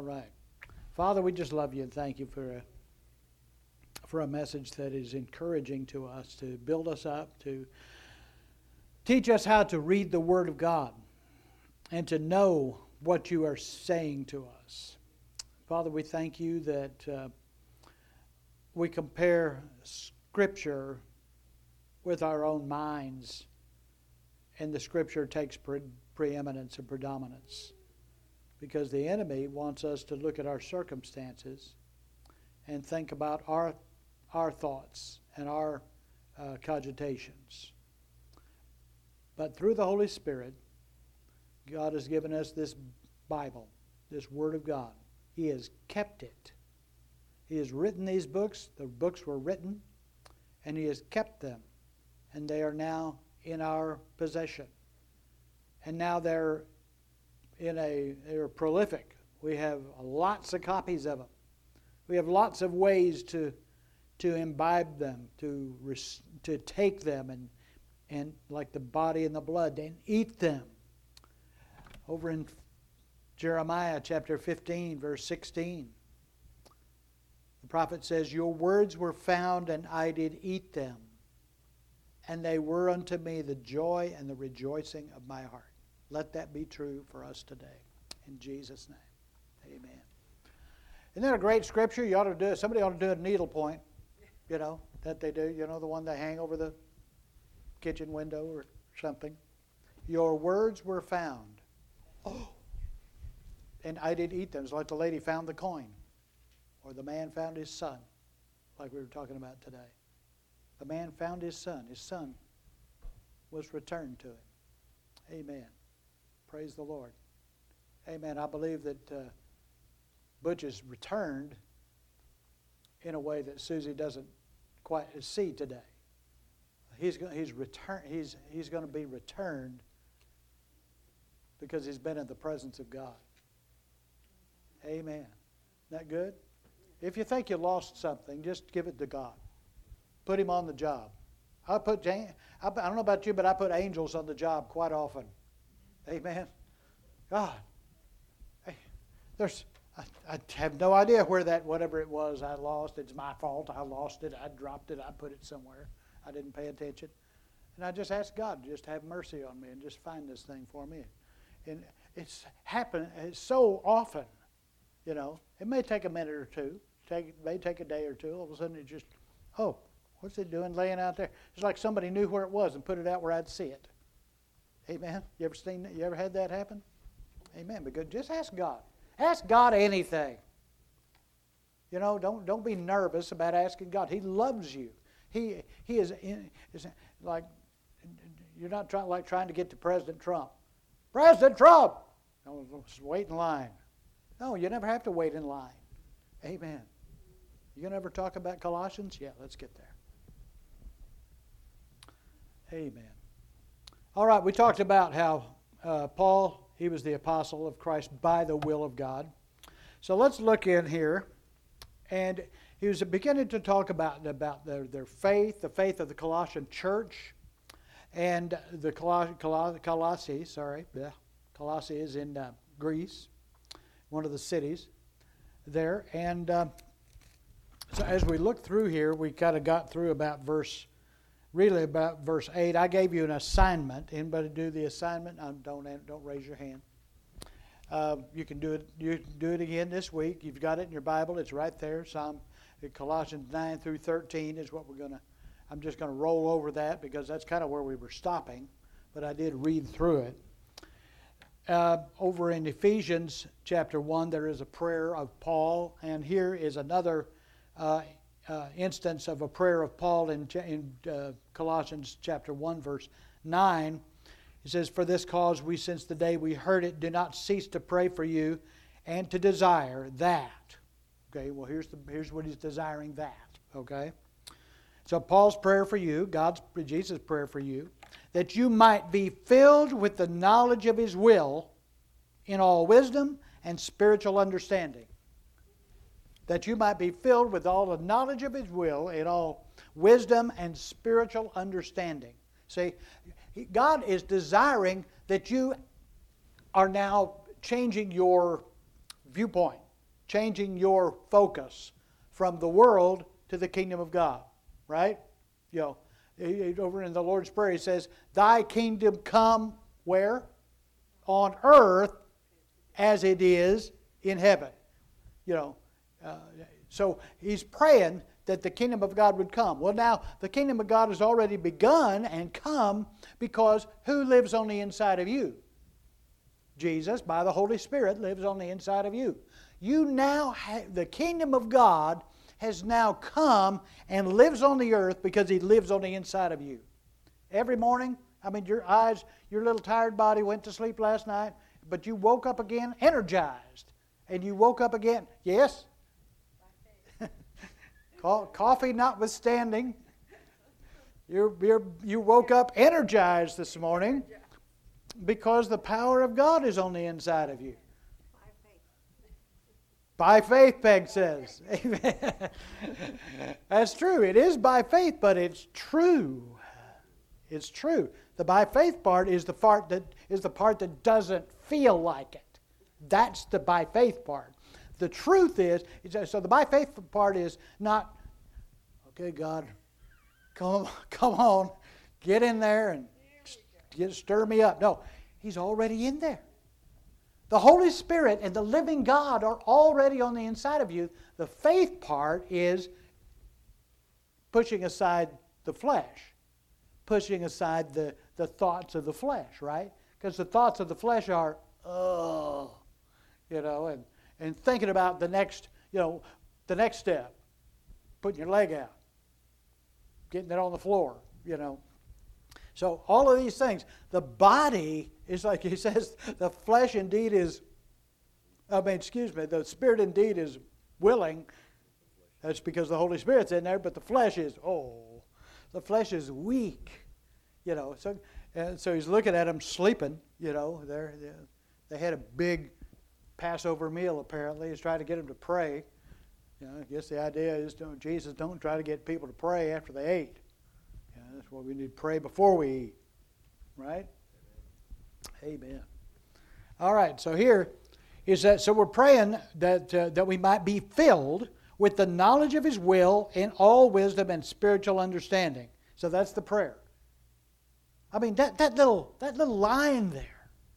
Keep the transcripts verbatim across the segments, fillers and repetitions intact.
right. Father, we just love you and thank you for a, for a message that is encouraging to us, to build us up, to teach us how to read the Word of God and to know what you are saying to us. Father, we thank you that uh, we compare Scripture with our own minds, and the Scripture takes pre- preeminence and predominance. Because the enemy wants us to look at our circumstances and think about our our thoughts and our uh, cogitations. But through the Holy Spirit, God has given us this Bible, this Word of God. He has kept it. He has written these books. The books were written, and He has kept them. And they are now in our possession. And now they're in a, they're prolific. We have lots of copies of them. We have lots of ways to to imbibe them, to to take them and and like the body and the blood, and eat them. Over in Jeremiah chapter fifteen, verse sixteen, the prophet says, "Your words were found, and I did eat them, and they were unto me the joy and the rejoicing of my heart." Let that be true for us today. In Jesus' name, amen. Isn't that a great scripture? You ought to do it. Somebody ought to do a needlepoint, you know, that they do. You know, the one they hang over the kitchen window or something. Your words were found. Oh, and I did eat them. It's like the lady found the coin, or the man found his son, like we were talking about today. The man found his son. His son was returned to him. Amen. Praise the Lord. Amen. I believe that uh, Butch is returned in a way that Susie doesn't quite see today. He's he's return he's he's going to be returned because he's been in the presence of God. Amen. Isn't that good? If you think you lost something, just give it to God. Put him on the job. I put I don't know about you, but I put angels on the job quite often. Amen. God, hey, there's I, I have no idea where that whatever it was I lost. It's my fault. I lost it. I dropped it. I put it somewhere. I didn't pay attention, and I just asked God to just have mercy on me and just find this thing for me. And it's happened it's so often, you know. It may take a minute or two. Take it may take a day or two. All of a sudden, it just oh, what's it doing laying out there? It's like somebody knew where it was and put it out where I'd see it. Amen. You ever seen that? You ever had that happen? Amen. But good. Just ask God. Ask God anything. You know, don't don't be nervous about asking God. He loves you. He he is, in, is like you're not trying like trying to get to President Trump. President Trump. No, just wait in line. No, you never have to wait in line. Amen. You gonna ever talk about Colossians? Yeah, let's get there. Amen. All right, we talked about how uh, Paul, he was the apostle of Christ by the will of God. So let's look in here. And he was beginning to talk about, about their, their faith, the faith of the Colossian church, and the Coloss- Coloss- Colossae, sorry, yeah, Colossae is in uh, Greece, one of the cities there. And uh, so as we look through here, we kind of got through about verse Really about verse eight. I gave you an assignment. Anybody do the assignment? Um, don't don't raise your hand. Uh, you can do it. You can do it again this week. You've got it in your Bible. It's right there. Psalm Colossians nine through thirteen is what we're gonna. I'm just gonna roll over that because that's kind of where we were stopping, but I did read through it. Uh, over in Ephesians chapter one, there is a prayer of Paul, and here is another. Uh, Uh, instance of a prayer of Paul in, in uh, Colossians chapter one, verse nine. He says, "For this cause we, since the day we heard it, do not cease to pray for you and to desire that." Okay, well, here's the here's what he's desiring that. Okay? So Paul's prayer for you, God's, Jesus' prayer for you, that you might be filled with the knowledge of His will in all wisdom and spiritual understanding. That you might be filled with all the knowledge of His will in all wisdom and spiritual understanding. See, God is desiring that you are now changing your viewpoint. changing your focus from the world to the kingdom of God, right? You know, over in the Lord's Prayer, He says, "Thy kingdom come," where? On earth as it is in heaven. You know, uh, so He's praying that the kingdom of God would come. Well, now, the kingdom of God has already begun and come because who lives on the inside of you? Jesus, by the Holy Spirit, lives on the inside of you. You now have, the kingdom of God has now come and lives on the earth because He lives on the inside of you. Every morning, I mean, your eyes, your little tired body went to sleep last night, but you woke up again energized. And you woke up again, yes? Coffee notwithstanding, you're, you're, you woke up energized this morning because the power of God is on the inside of you. By faith, Peg says. Amen. That's true. It is by faith, but it's true. It's true. The by faith part is the part that is the part that doesn't feel like it. That's the by faith part. The truth is, so the by faith part is not, okay, God, come, come on, get in there and get, stir me up. No, He's already in there. The Holy Spirit and the living God are already on the inside of you. The faith part is pushing aside the flesh, pushing aside the, the thoughts of the flesh, right? Because the thoughts of the flesh are, oh, you know, and and thinking about the next, you know, the next step, putting your leg out, getting it on the floor, you know. So all of these things, the body is like He says, the flesh indeed is, I mean, excuse me, the spirit indeed is willing. That's because the Holy Spirit's in there, but the flesh is, oh, the flesh is weak, you know. So, and so He's looking at them sleeping, you know. They're, they're, they had a big Passover meal, apparently. He's trying to get them to pray. You know, I guess the idea is, don't, Jesus, don't try to get people to pray after they ate. You know, that's why we need to pray before we eat. Right? Amen. All right, so here is that, so we're praying that, uh, that we might be filled with the knowledge of His will in all wisdom and spiritual understanding. So that's the prayer. I mean, that, that, little, that little line there.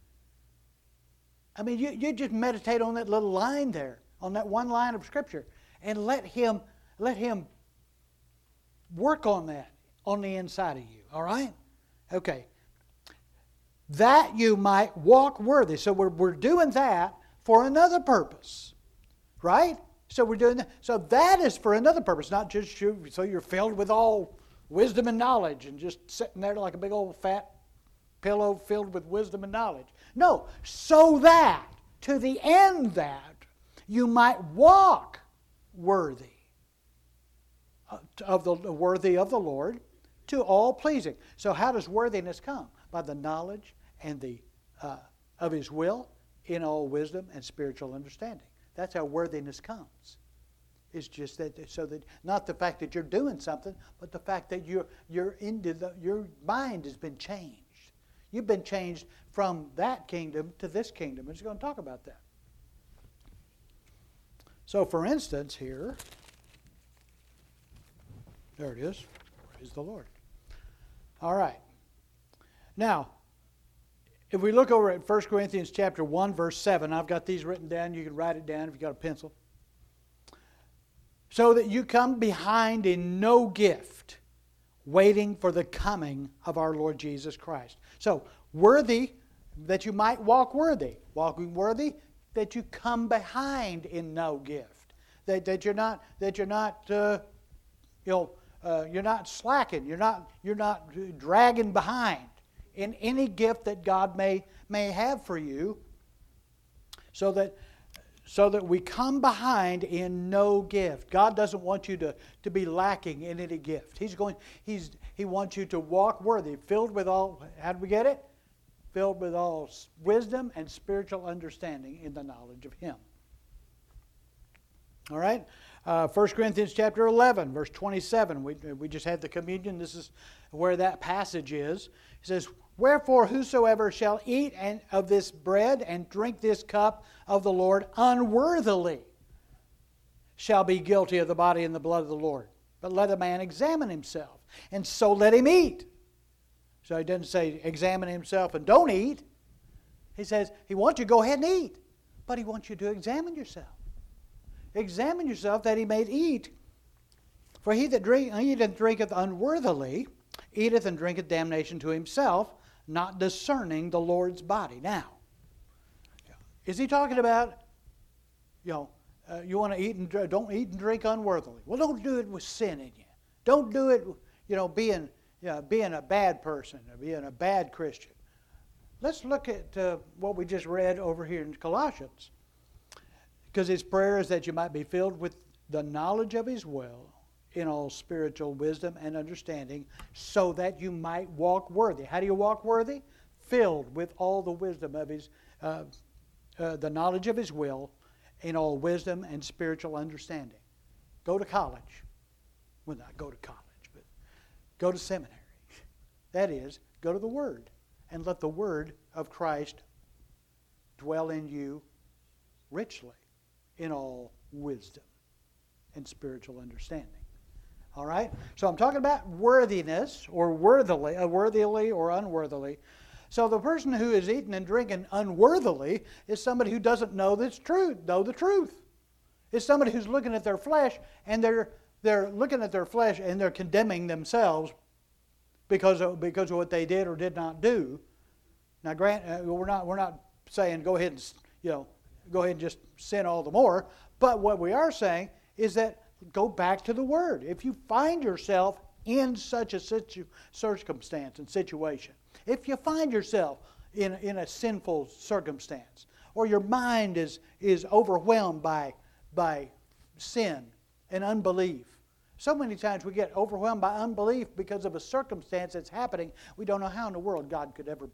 I mean, you, you just meditate on that little line there, on that one line of Scripture, and let Him, let Him work on that on the inside of you, all right? Okay. That you might walk worthy. So we're, we're doing that for another purpose, right? So we're doing that. So that is for another purpose, not just you, so you're filled with all wisdom and knowledge and just sitting there like a big old fat pillow filled with wisdom and knowledge. No, so that, to the end that, you might walk worthy of the worthy of the Lord, to all pleasing. So how does worthiness come? By the knowledge and the uh, of His will in all wisdom and spiritual understanding. That's how worthiness comes. It's just that, so that, not the fact that you're doing something, but the fact that you're, you're into the, your mind has been changed. You've been changed from that kingdom to this kingdom. And it's going to talk about that. So, for instance, here, there it is. Praise the Lord. All right. Now, if we look over at First Corinthians chapter one, verse seven, I've got these written down. You can write it down if you've got a pencil. So that you come behind in no gift, waiting for the coming of our Lord Jesus Christ. So, worthy, that you might walk worthy. Walking worthy, that you come behind in no gift. That, that you're not, that you're not, uh, you know, uh, you're not slacking. You're not, you're not dragging behind in any gift that God may may have for you. So that. So that we come behind in no gift. God doesn't want you to, to be lacking in any gift. He's going. He's He wants you to walk worthy, filled with all. How do we get it? Filled with all wisdom and spiritual understanding in the knowledge of Him. All right. Uh, First Corinthians chapter eleven, verse twenty-seven. We we just had the communion. This is where that passage is. It says, "Wherefore whosoever shall eat and of this bread and drink this cup of the Lord unworthily." shall be guilty of the body and the blood of the Lord. But let a man examine himself, and so let him eat. So he doesn't say examine himself and don't eat. He says he wants you to go ahead and eat, but he wants you to examine yourself. Examine yourself that he may eat. For he that drink, eateth and drinketh unworthily eateth and drinketh damnation to himself, not discerning the Lord's body. Now, is he talking about, you know, uh, you want to eat and drink, don't eat and drink unworthily? Well, don't do it with sin in you. Don't do it, you know, being, you know, being a bad person or being a bad Christian. Let's look at uh, what we just read over here in Colossians. Because his prayer is that you might be filled with the knowledge of his will in all spiritual wisdom and understanding, so that you might walk worthy. How do you walk worthy? Filled with all the wisdom of his, uh, uh, the knowledge of his will in all wisdom and spiritual understanding. Go to college. Well, not go to college, but go to seminary. That is, go to the Word and let the Word of Christ dwell in you richly in all wisdom and spiritual understanding. All right? So I'm talking about worthiness, or worthily, uh, worthily or unworthily. So the person who is eating and drinking unworthily is somebody who doesn't know this truth, know the truth. It's somebody who's looking at their flesh, and they're they're looking at their flesh and they're condemning themselves because of, because of what they did or did not do. Now, grant uh, we're not we're not saying go ahead and you know go ahead and just sin all the more. But what we are saying is that go back to the Word. If you find yourself in such a situ- circumstance and situation, if you find yourself in, in a sinful circumstance, or your mind is, is overwhelmed by, by sin and unbelief. So many times we get overwhelmed by unbelief because of a circumstance that's happening. We don't know how in the world God could ever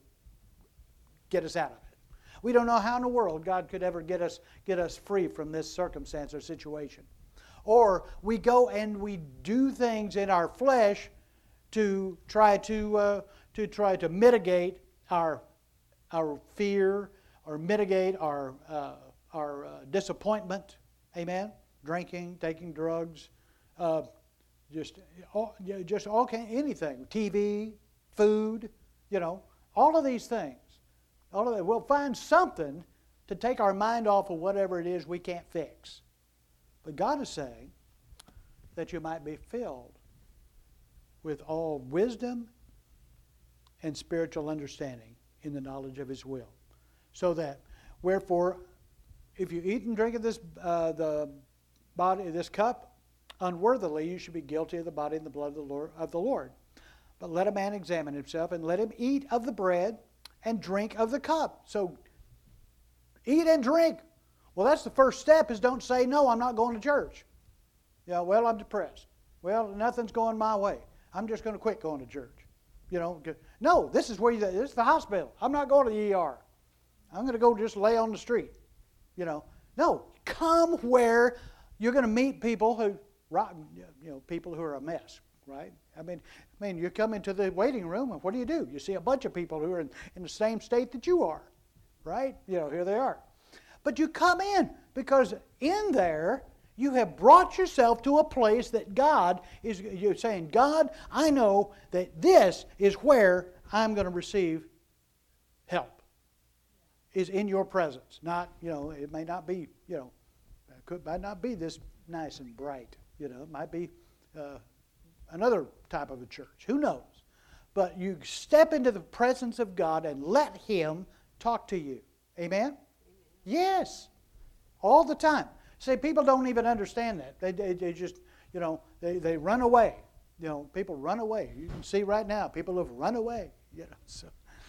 get us out of it. We don't know how in the world God could ever get us, get us free from this circumstance or situation. Or we go and we do things in our flesh to try to uh, to try to mitigate our our fear or mitigate our uh, our uh, disappointment. Amen. Drinking, taking drugs, uh, just all, just all kind anything. T V, food, you know, all of these things. All of that. We'll find something to take our mind off of whatever it is we can't fix. But God is saying that you might be filled with all wisdom and spiritual understanding in the knowledge of His will. So that, wherefore, if you eat and drink of this uh, the body, this cup unworthily, you should be guilty of the body and the blood of the Lord. Of the Lord. But let a man examine himself, and let him eat of the bread and drink of the cup. So, eat and drink. Well, that's the first step, is don't say, no, I'm not going to church. Yeah, well, I'm depressed. Well, nothing's going my way. I'm just going to quit going to church. You know, no, this is where you, this is the hospital. I'm not going to the E R. I'm going to go just lay on the street. You know, no, come where you're going to meet people who, you know, people who are a mess, right? I mean, I mean, you come into the waiting room, and what do you do? You see a bunch of people who are in, in the same state that you are, right? You know, here they are. But you come in because in there you have brought yourself to a place that God is, you're saying, God, I know that this is where I'm going to receive help, is in your presence. Not, you know, it may not be, you know, it could, might not be this nice and bright, you know, it might be uh, another type of a church. Who knows? But you step into the presence of God and let Him talk to you. Amen? Yes, all the time. See, people don't even understand that. They, they, they just, you know, they, they run away. You know, people run away. You can see right now, people have run away. You know, so.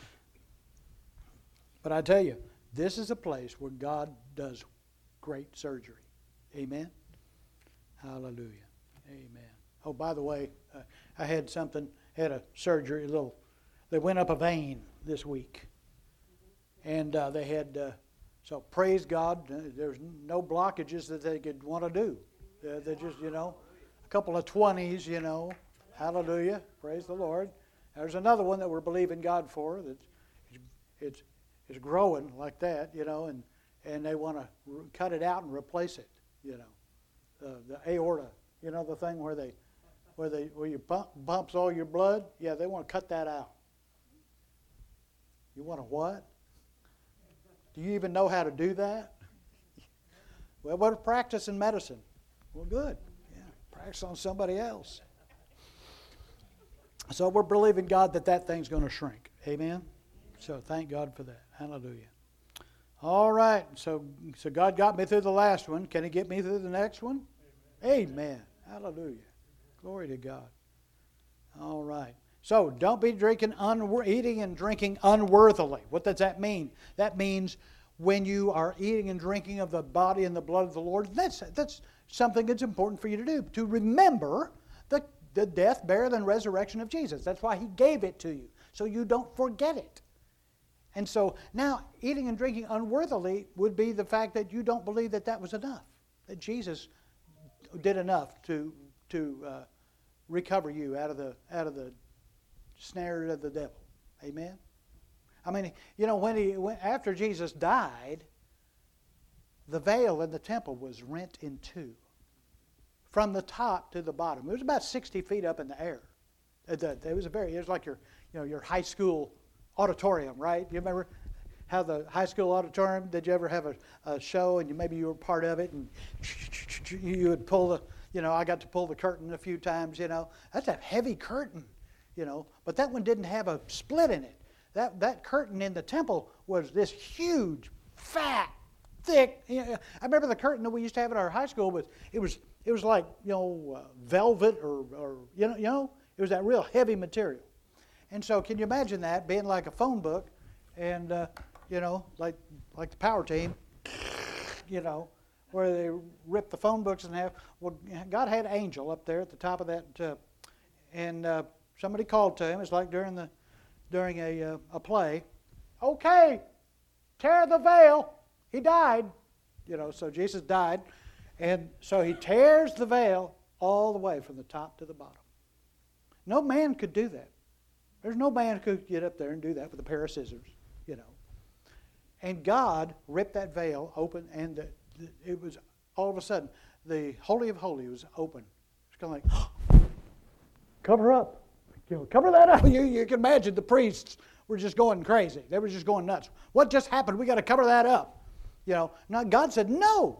But I tell you, this is a place where God does great surgery. Amen? Hallelujah. Amen. Oh, by the way, uh, I had something, had a surgery, a little, they went up a vein this week. And uh, they had... Uh, So praise God, there's no blockages that they could want to do. They're, they're just, you know, a couple of twenties, you know. Hallelujah. Praise the Lord. There's another one that we're believing God for that it's, it's growing like that, you know, and, and they want to cut it out and replace it, you know. uh, the aorta. You know the thing where they, where they, where you bump, bumps all your blood. Yeah, they want to cut that out. You want to what? Do you even know how to do that? Well, what is practice in medicine? Well, good. Yeah, practice on somebody else. So we're believing God that that thing's going to shrink. Amen? So thank God for that. Hallelujah. All right. So, so God got me through the last one. Can He get me through the next one? Amen. Amen. Hallelujah. Glory to God. All right. So don't be drinking, unwor- eating and drinking unworthily. What does that mean? That means when you are eating and drinking of the body and the blood of the Lord, that's, that's something that's important for you to do. To remember the, the death, burial, and resurrection of Jesus. That's why He gave it to you, so you don't forget it. And so now eating and drinking unworthily would be the fact that you don't believe that that was enough, that Jesus did enough to, to uh, recover you out of the, out of the snare of the devil. Amen? I mean, you know, when he when, after Jesus died, the veil in the temple was rent in two, from the top to the bottom. It was about sixty feet up in the air. It, it was a very, it was like your, you know, your high school auditorium, right? You remember how the high school auditorium? Did you ever have a, a show and you maybe you were part of it and you would pull the, you know, I got to pull the curtain a few times. You know, that's a heavy curtain, you know, but that one didn't have a split in it. That, that curtain in the temple was this huge, fat, thick. You know, I remember the curtain that we used to have at our high school, but it was it was like, you know, uh, velvet or, or you know you know it was that real heavy material. And so, can you imagine that being like a phone book, and uh, you know, like like the Power Team, you know, where they rip the phone books in half. Well, God had an angel up there at the top of that, uh, and uh, somebody called to him. It's like during the during a, uh, a play, okay, tear the veil. He died. You know, so Jesus died. And so he tears the veil all the way from the top to the bottom. No man could do that. There's no man who could get up there and do that with a pair of scissors, you know. And God ripped that veil open, and the, the, it was all of a sudden, the Holy of Holies was open. It's kind of like, cover up. You know, cover that up. You, you can imagine the priests were just going crazy. They were just going nuts. What just happened? We got to cover that up. You know. Now God said, no.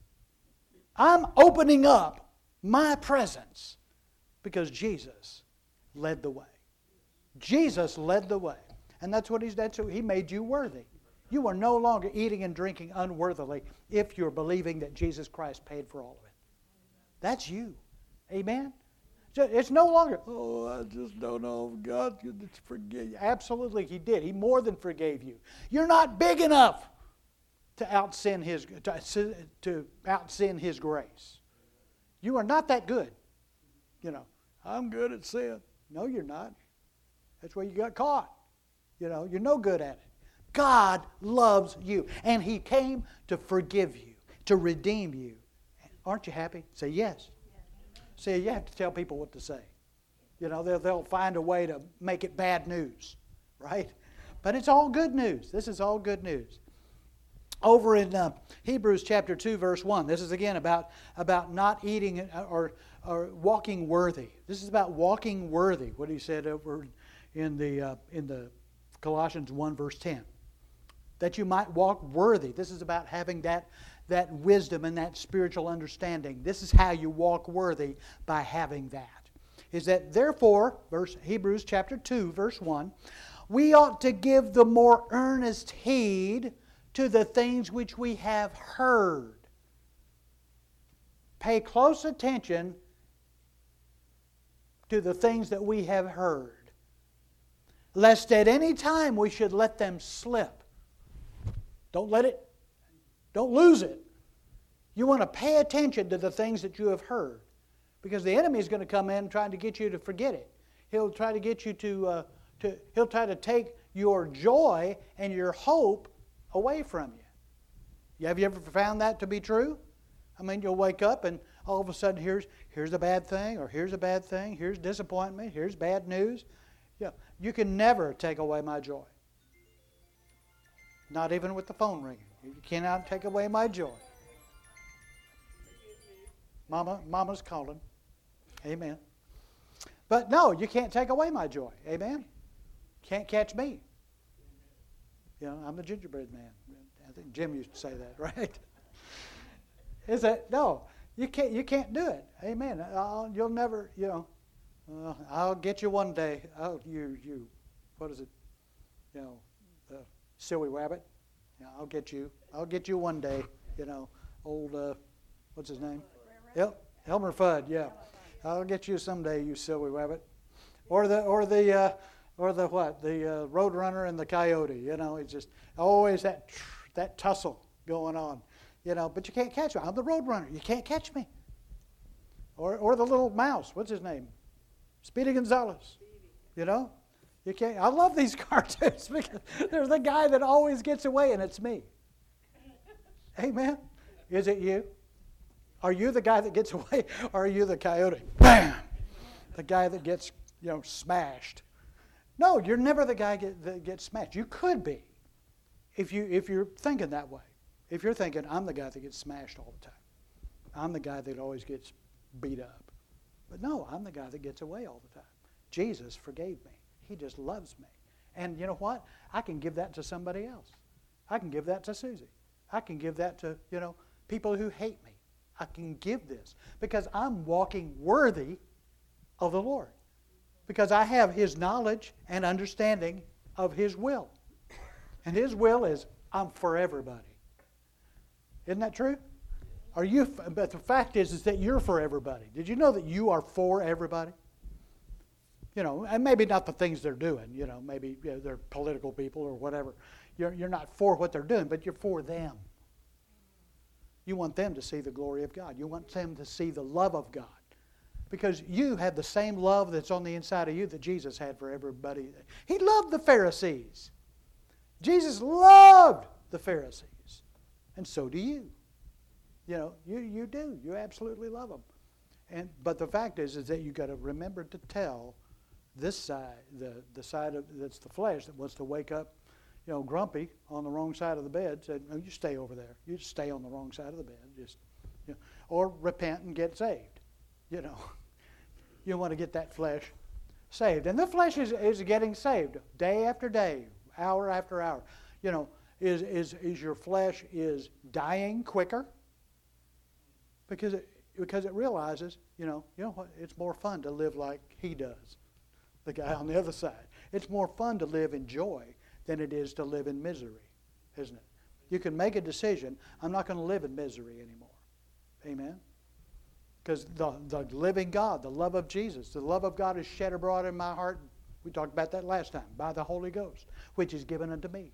I'm opening up my presence because Jesus led the way. Jesus led the way. And that's what he's done. So he made you worthy. You are no longer eating and drinking unworthily if you're believing that Jesus Christ paid for all of it. That's you. Amen? It's no longer, oh, I just don't know if God could forgive you. Absolutely, He did. He more than forgave you. You're not big enough to out-sin His, to, to out-sin His grace. You are not that good. You know, I'm good at sin. No, you're not. That's where you got caught. You know, you're no good at it. God loves you, and He came to forgive you, to redeem you. Aren't you happy? Say yes. See, you have to tell people what to say. You know, they'll, they'll find a way to make it bad news, right? But it's all good news. This is all good news. Over in uh, Hebrews chapter two, verse one, this is again about, about not eating or, or walking worthy. This is about walking worthy, what he said over in the, uh, in the Colossians one, verse ten. That you might walk worthy. This is about having that that wisdom and that spiritual understanding. This is how you walk worthy, by having that. Is that therefore, verse Hebrews chapter two, verse one, we ought to give the more earnest heed to the things which we have heard. Pay close attention to the things that we have heard, lest at any time we should let them slip. Don't let it Don't lose it. You want to pay attention to the things that you have heard, because the enemy is going to come in trying to get you to forget it. He'll try to get you to, uh, to he'll try to take your joy and your hope away from you. Have you ever found that to be true? I mean, you'll wake up and all of a sudden here's here's a bad thing, or here's a bad thing, here's disappointment, here's bad news. Yeah, you can never take away my joy. Not even with the phone ringing. You cannot take away my joy. Mama, Mama's calling. Amen. But no, you can't take away my joy. Amen. Can't catch me. You know, I'm the gingerbread man. I think Jim used to say that, right? Is that no? You can't. You can't do it. Amen. I'll, you'll never. You know. Uh, I'll get you one day. Oh, you, you. What is it? You know, the silly rabbit. Yeah, I'll get you. I'll get you one day. You know, old. Uh, what's his name? El, Elmer Fudd. Yeah. I'll get you someday, you silly rabbit. Or the or the uh, or the what? The uh, roadrunner and the coyote. You know, it's just always that that tussle going on. You know, but you can't catch me. I'm the roadrunner. You can't catch me. Or or the little mouse. What's his name? Speedy Gonzales. You know, you can't. I love these cartoons because there's the guy that always gets away, and it's me. Amen. Is it you? Are you the guy that gets away, or are you the coyote? Bam! The guy that gets, you know, smashed. No, you're never the guy get, that gets smashed. You could be, if you if you're thinking that way. If you're thinking, I'm the guy that gets smashed all the time. I'm the guy that always gets beat up. But no, I'm the guy that gets away all the time. Jesus forgave me. He just loves me. And you know what? I can give that to somebody else. I can give that to Susie. I can give that to, you know, people who hate me. I can give this because I'm walking worthy of the Lord. Because I have His knowledge and understanding of His will. And His will is, I'm for everybody. Isn't that true? Are you? But the fact is, is that you're for everybody. Did you know that you are for everybody? You know, and maybe not the things they're doing. You know, maybe you know, they're political people or whatever. You're, you're not for what they're doing, but you're for them. You want them to see the glory of God. You want them to see the love of God. Because you have the same love that's on the inside of you that Jesus had for everybody. He loved the Pharisees. Jesus loved the Pharisees. And so do you. You know, you, you do. You absolutely love them. And but the fact is, is that you've got to remember to tell this side, the, the side of that's the flesh that wants to wake up, you know, grumpy on the wrong side of the bed, said, no, you stay over there. You just stay on the wrong side of the bed. Just, you know, or repent and get saved. You know, you want to get that flesh saved. And the flesh is, is getting saved day after day, hour after hour. You know, is, is, is your flesh is dying quicker? Because it, because it realizes, you know, you know what? It's more fun to live like he does, the guy on the other side. It's more fun to live in joy than it is to live in misery, isn't it? You can make a decision, I'm not going to live in misery anymore. Amen? Because the, the living God, the love of Jesus, the love of God is shed abroad in my heart. We talked about that last time, by the Holy Ghost, which is given unto me.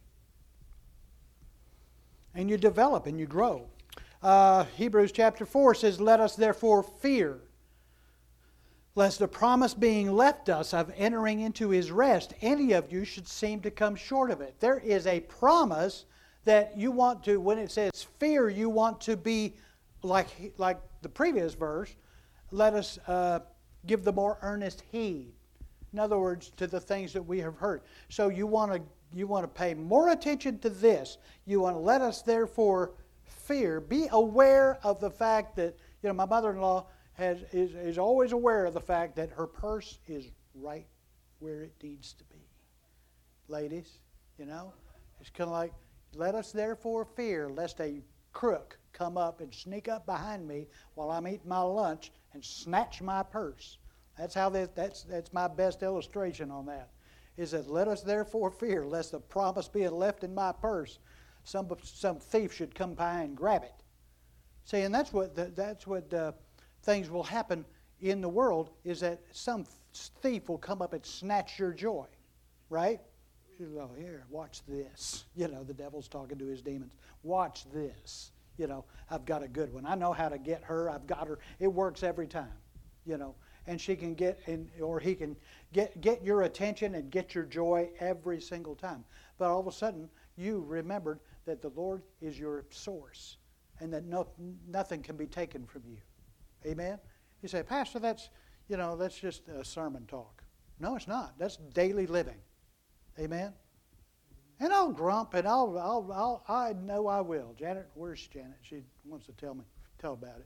And you develop and you grow. Uh, Hebrews chapter four says, let us therefore fear, lest the promise being left us of entering into His rest, any of you should seem to come short of it. There is a promise that you want to, when it says fear, you want to be like, like the previous verse, let us uh, give the more earnest heed. In other words, to the things that we have heard. So you want to you want to pay more attention to this. You want to let us therefore fear. Be aware of the fact that, you know, my mother-in-law has is, is always aware of the fact that her purse is right where it needs to be. Ladies, you know, it's kind of like, let us therefore fear lest a crook come up and sneak up behind me while I'm eating my lunch and snatch my purse. That's how that, that's that's my best illustration on that. Is that let us therefore fear lest the promise being left in my purse, some some thief should come by and grab it. See, and that's what the, that's what uh, things will happen in the world, is that some thief will come up and snatch your joy, right? Oh, here, watch this. You know, the devil's talking to his demons. Watch this. You know, I've got a good one. I know how to get her. I've got her. It works every time. You know, and she can get, in, or he can get get your attention and get your joy every single time. But all of a sudden, you remembered that the Lord is your source, and that no, nothing can be taken from you. Amen. You say, Pastor, that's you know, that's just a sermon talk. No, it's not. That's daily living. Amen. And I'll grump, and I'll, I'll, I'll, I know I will. Janet, where's Janet? She wants to tell me, tell about it.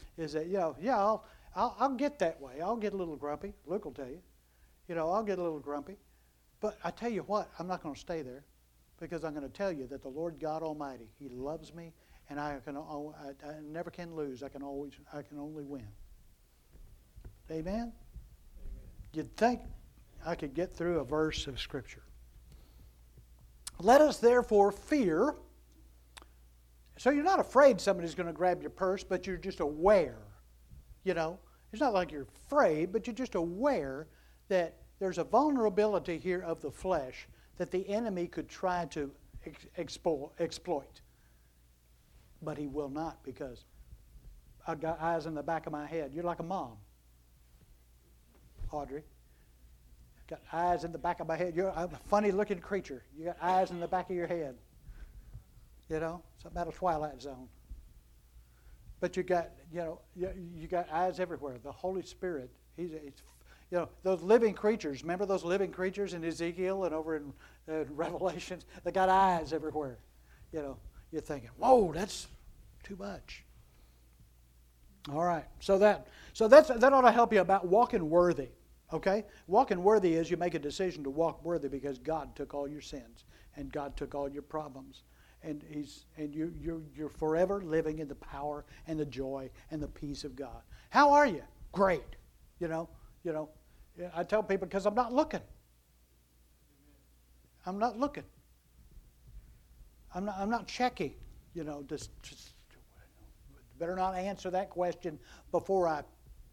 is that, you know, yeah, I'll, I'll, I'll get that way. I'll get a little grumpy. Luke will tell you. You know, I'll get a little grumpy. But I tell you what, I'm not going to stay there, because I'm going to tell you that the Lord God Almighty, He loves me, and I can I, I never can lose. I can always I can only win. Amen? Amen. You'd think I could get through a verse of Scripture. Let us therefore fear. So you're not afraid somebody's going to grab your purse, but you're just aware. You know, it's not like you're afraid, but you're just aware that there's a vulnerability here of the flesh that the enemy could try to ex- expo- exploit. But he will not, because I've got eyes in the back of my head. You're like a mom, Audrey. Got eyes in the back of my head. You're a funny-looking creature. You got eyes in the back of your head. You know, something out of Twilight Zone. But you got, you know, you, you got eyes everywhere. The Holy Spirit, He's, he's, you know, those living creatures. Remember those living creatures in Ezekiel and over in uh, Revelations? They got eyes everywhere. You know, you're thinking, whoa, that's too much. All right, so that, so that's that ought to help you about walking worthy. Okay? Walking worthy is you make a decision to walk worthy because God took all your sins and God took all your problems. And he's and you you're you're forever living in the power and the joy and the peace of God. How are you? Great. You know, you know. I tell people because I'm not looking. I'm not looking. I'm not I'm not checking, you know, just, just better not answer that question before I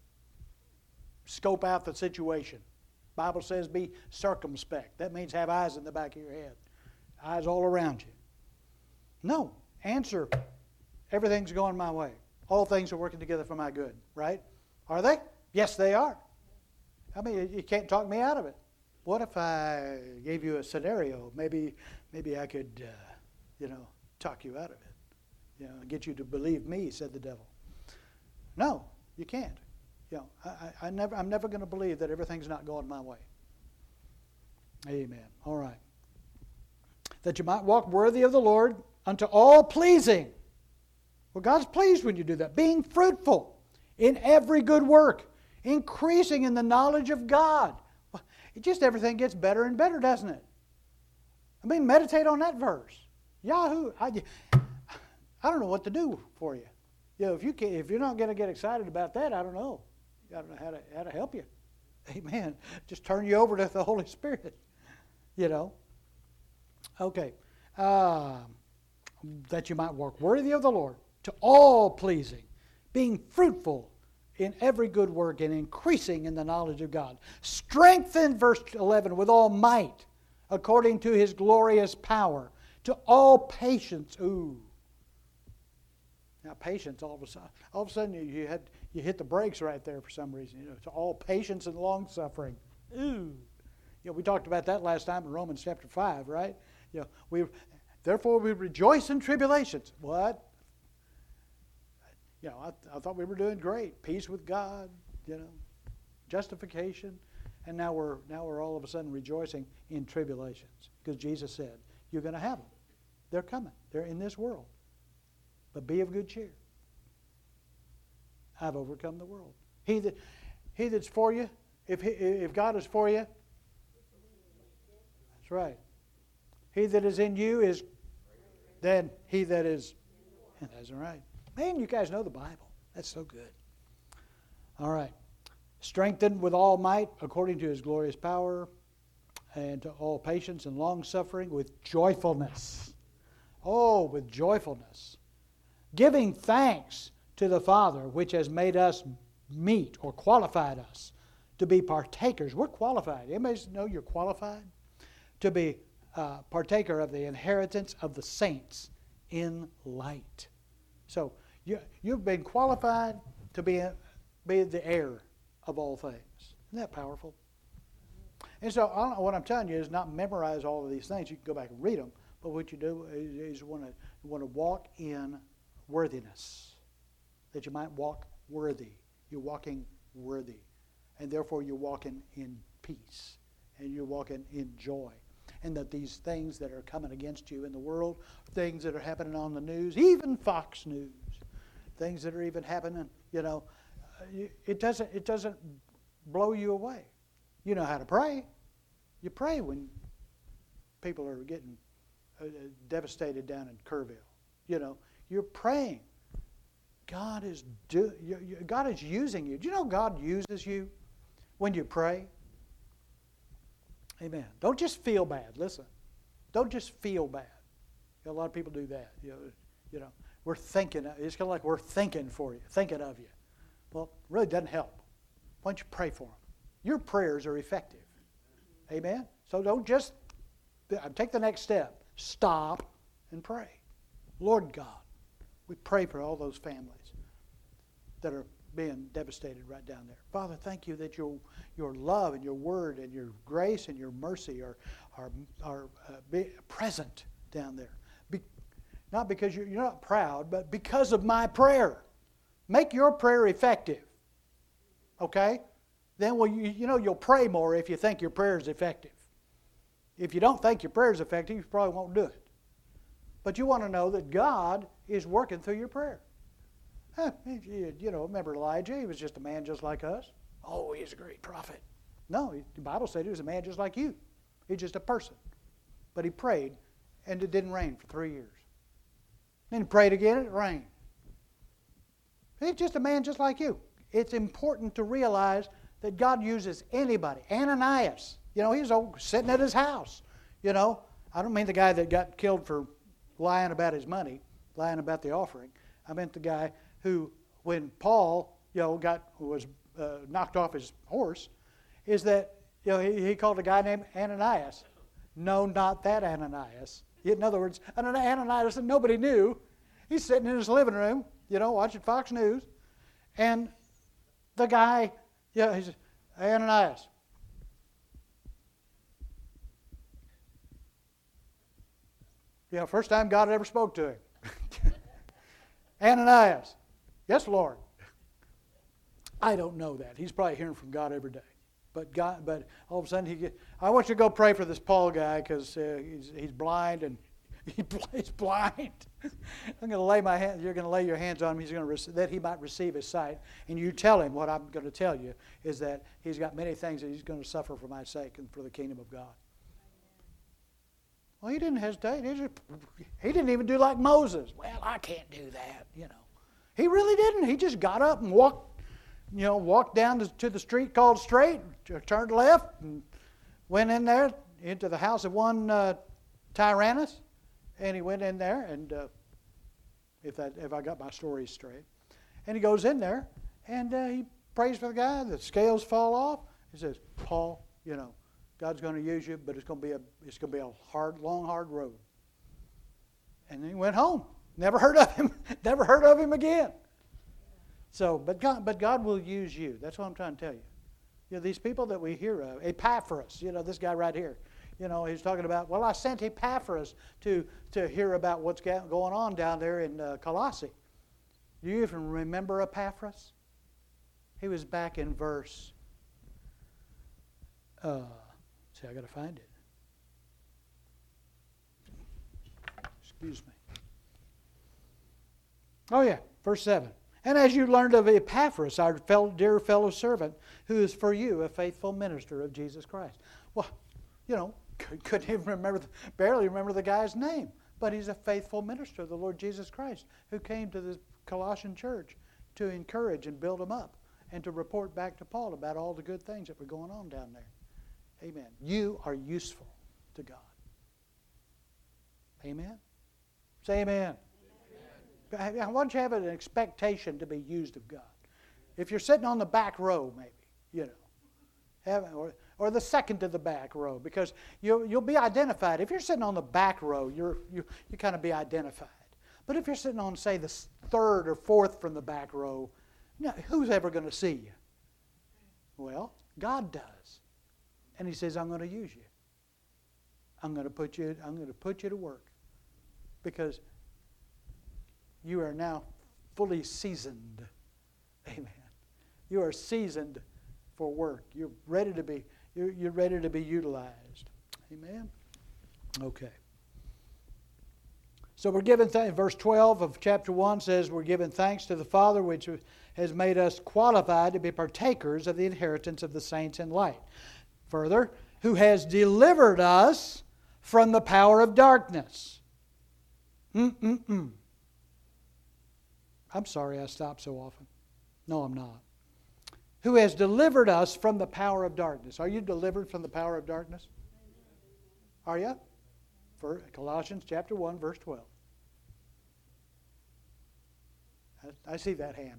scope out the situation. The Bible says be circumspect. That means have eyes in the back of your head. Eyes all around you. No. Answer, everything's going my way. All things are working together for my good, right? Are they? Yes, they are. I mean, you can't talk me out of it. What if I gave you a scenario? Maybe maybe I could, uh, you know, talk you out of it. You know, get you to believe me, said the devil. No, you can't. You know, I, I never, I'm never going to believe that everything's not going my way. Amen. All right. That you might walk worthy of the Lord, unto all pleasing. Well, God's pleased when you do that. Being fruitful in every good work. Increasing in the knowledge of God. Well, it just everything gets better and better, doesn't it? I mean, meditate on that verse. Yahoo! I, I don't know what to do for you. You know, if you can, if you're not going to get excited about that, I don't know. I don't know how to how to help you. Amen. Just turn you over to the Holy Spirit. You know. Okay. Uh, that you might walk worthy of the Lord, to all pleasing, being fruitful in every good work and increasing in the knowledge of God. Strengthened, verse eleven, with all might, according to His glorious power, to all patience. Ooh. Now patience, all of a sudden, all of a sudden you, you had you hit the brakes right there for some reason. You know, to all patience and long suffering. Ooh. You know, we talked about that last time in Romans chapter five, right? You know, we therefore we rejoice in tribulations. What? You know, I, I thought we were doing great. Peace with God, you know, justification, and now we're now we're all of a sudden rejoicing in tribulations because Jesus said, "You're going to have them. They're coming. They're in this world, but be of good cheer. I've overcome the world. He that he that's for you, if he, if God is for you, that's right. He that is in you is then he that is. That's right. Man, you guys know the Bible. That's so good. All right. Strengthened with all might according to His glorious power, and to all patience and long suffering with joyfulness. Oh, with joyfulness. Giving thanks to the Father, which has made us meet or qualified us to be partakers. We're qualified. Anybody know you're qualified? To be uh, partaker of the inheritance of the saints in light. So you, you've been qualified to be, be the heir of all things. Isn't that powerful? And so I don't know, what I'm telling you is not memorize all of these things. You can go back and read them. But what you do is you want to you want to walk in worthiness, that you might walk worthy. You're walking worthy, and therefore you're walking in peace, and you're walking in joy. And that these things that are coming against you in the world, things that are happening on the news, even Fox News, things that are even happening, you know, it doesn't, it doesn't blow you away. You know how to pray. You pray when people are getting uh, devastated down in Kerrville. You know, you're praying. God is do, you, you, God is using you. Do you know God uses you when you pray? Amen. Don't just feel bad. Listen, don't just feel bad. You know, a lot of people do that. You know, you know, we're thinking. It's kind of like we're thinking for you, thinking of you. Well, it really doesn't help. Why don't you pray for them? Your prayers are effective. Amen. So don't just take the next step. Stop and pray. Lord God, we pray for all those families that are being devastated right down there. Father, thank you that your your love and your word and your grace and your mercy are are are uh, be present down there. Be, not because you're, you're not proud, but because of my prayer. Make your prayer effective. Okay? Then well, you, you know you'll pray more if you think your prayer is effective. If you don't think your prayer is effective, you probably won't do it. But you want to know that God is working through your prayer. Huh, you know, remember Elijah? He was just a man just like us. Oh, he's a great prophet. No, the Bible said he was a man just like you. He's just a person. But he prayed, and it didn't rain for three years. Then he prayed again, and it rained. He's just a man just like you. It's important to realize that God uses anybody. Ananias, you know, he was sitting at his house. You know, I don't mean the guy that got killed for lying about his money, lying about the offering. I meant the guy who, when Paul, you know, got was uh, knocked off his horse, is that you know he, he called a guy named Ananias. No, not that Ananias. In other words, an Ananias that nobody knew. He's sitting in his living room, you know, watching Fox News, and the guy, yeah, you know, he says, Ananias. You know, first time God ever spoke to him. Ananias. Yes, Lord. I don't know that. He's probably hearing from God every day. But God, but all of a sudden he get, I want you to go pray for this Paul guy because uh, he's he's blind and he, he's blind. I'm going to lay my hand. You're going to lay your hands on him. He's going to rec- that he might receive his sight. And you tell him what I'm going to tell you is that he's got many things that he's going to suffer for my sake and for the kingdom of God. Well, he didn't hesitate. He, just, he didn't even do like Moses. Well, I can't do that, you know. He really didn't. He just got up and walked, you know, walked down to, to the street called Straight, turned left, and went in there into the house of one uh, Tyrannus, and he went in there, and uh, if that if I got my stories straight, and he goes in there, and uh, he prays for the guy. The scales fall off. He says, Paul, you know, God's going to use you, but it's going to be a it's going to be a hard, long, hard road. And then he went home. Never heard of him. Never heard of him again. So, but God, but God will use you. That's what I'm trying to tell you. You know, these people that we hear of, Epaphras, you know, this guy right here. You know, he's talking about, well, I sent Epaphras to to hear about what's going on down there in uh, Colossae. Do you even remember Epaphras? He was back in verse. Uh, see, I got to find it. Excuse me. Oh yeah, verse seven. And as you learned of Epaphras, our fellow, dear fellow servant, who is for you a faithful minister of Jesus Christ. Well, you know, couldn't even remember, the, barely remember the guy's name. But he's a faithful minister of the Lord Jesus Christ who came to the Colossian church to encourage and build them up and to report back to Paul about all the good things that were going on down there. Amen. You are useful to God. Amen? Say amen. Amen. Why don't you have an expectation to be used of God? If you're sitting on the back row, maybe, you know, have, or, or the second to the back row, because you'll, you'll be identified. If you're sitting on the back row, you're, you, you kind of be identified. But if you're sitting on, say, the third or fourth from the back row, no, who's ever going to see you? Well, God does. And he says, I'm going to use you. I'm going to put you, I'm going to put you to work. Because you are now fully seasoned. Amen. You are seasoned for work. You're ready to be, you're, you're ready to be utilized. Amen. Okay. So we're giving th- verse twelve of chapter one says we're giving thanks to the Father which has made us qualified to be partakers of the inheritance of the saints in light. Further, who has delivered us from the power of darkness. Mm-mm-mm. I'm sorry I stop so often. No, I'm not. Who has delivered us from the power of darkness. Are you delivered from the power of darkness? Are you? For Colossians chapter one, verse twelve. I, I see that hand.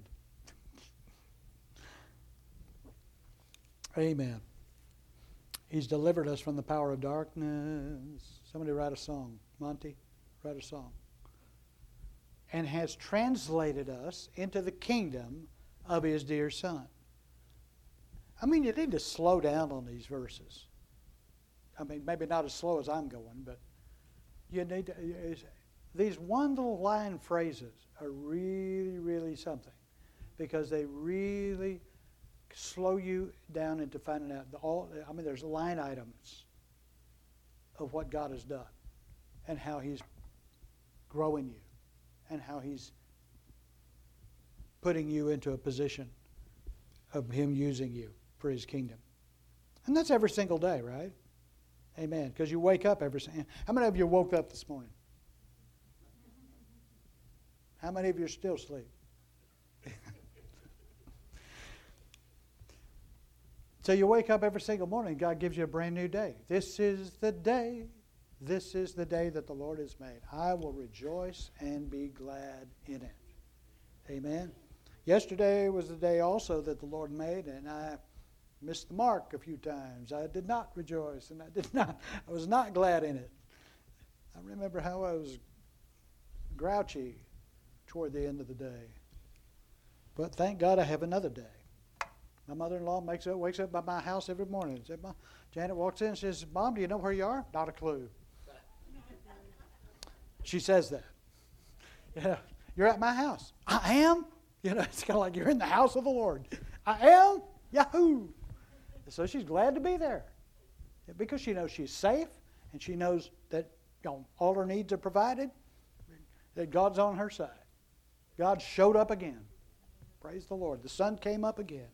Amen. He's delivered us from the power of darkness. Somebody write a song. Monty, write a song. And has translated us into the kingdom of His dear Son. I mean, you need to slow down on these verses. I mean, maybe not as slow as I'm going, but you need to, these one little line phrases are really, really something, because they really slow you down into finding out the all. I mean, there's line items of what God has done and how He's growing you and how He's putting you into a position of Him using you for His kingdom. And that's every single day, right? Amen. Because you wake up every single day. How many of you woke up this morning? How many of you are still asleep? So you wake up every single morning, God gives you a brand new day. This is the day, this is the day that the Lord has made. I will rejoice and be glad in it. Amen. Yesterday was the day also that the Lord made, and I missed the mark a few times. I did not rejoice, and I did not, I was not glad in it. I remember how I was grouchy toward the end of the day. But thank God I have another day. My mother-in-law makes up, wakes up by my house every morning. And said, Janet walks in and says, Mom, do you know where you are? Not a clue. She says that. Yeah, you're at my house. I am? You know, it's kind of like you're in the house of the Lord. I am? Yahoo! So she's glad to be there. Because she knows she's safe and she knows that, you know, all her needs are provided, that God's on her side. God showed up again. Praise the Lord. The sun came up again.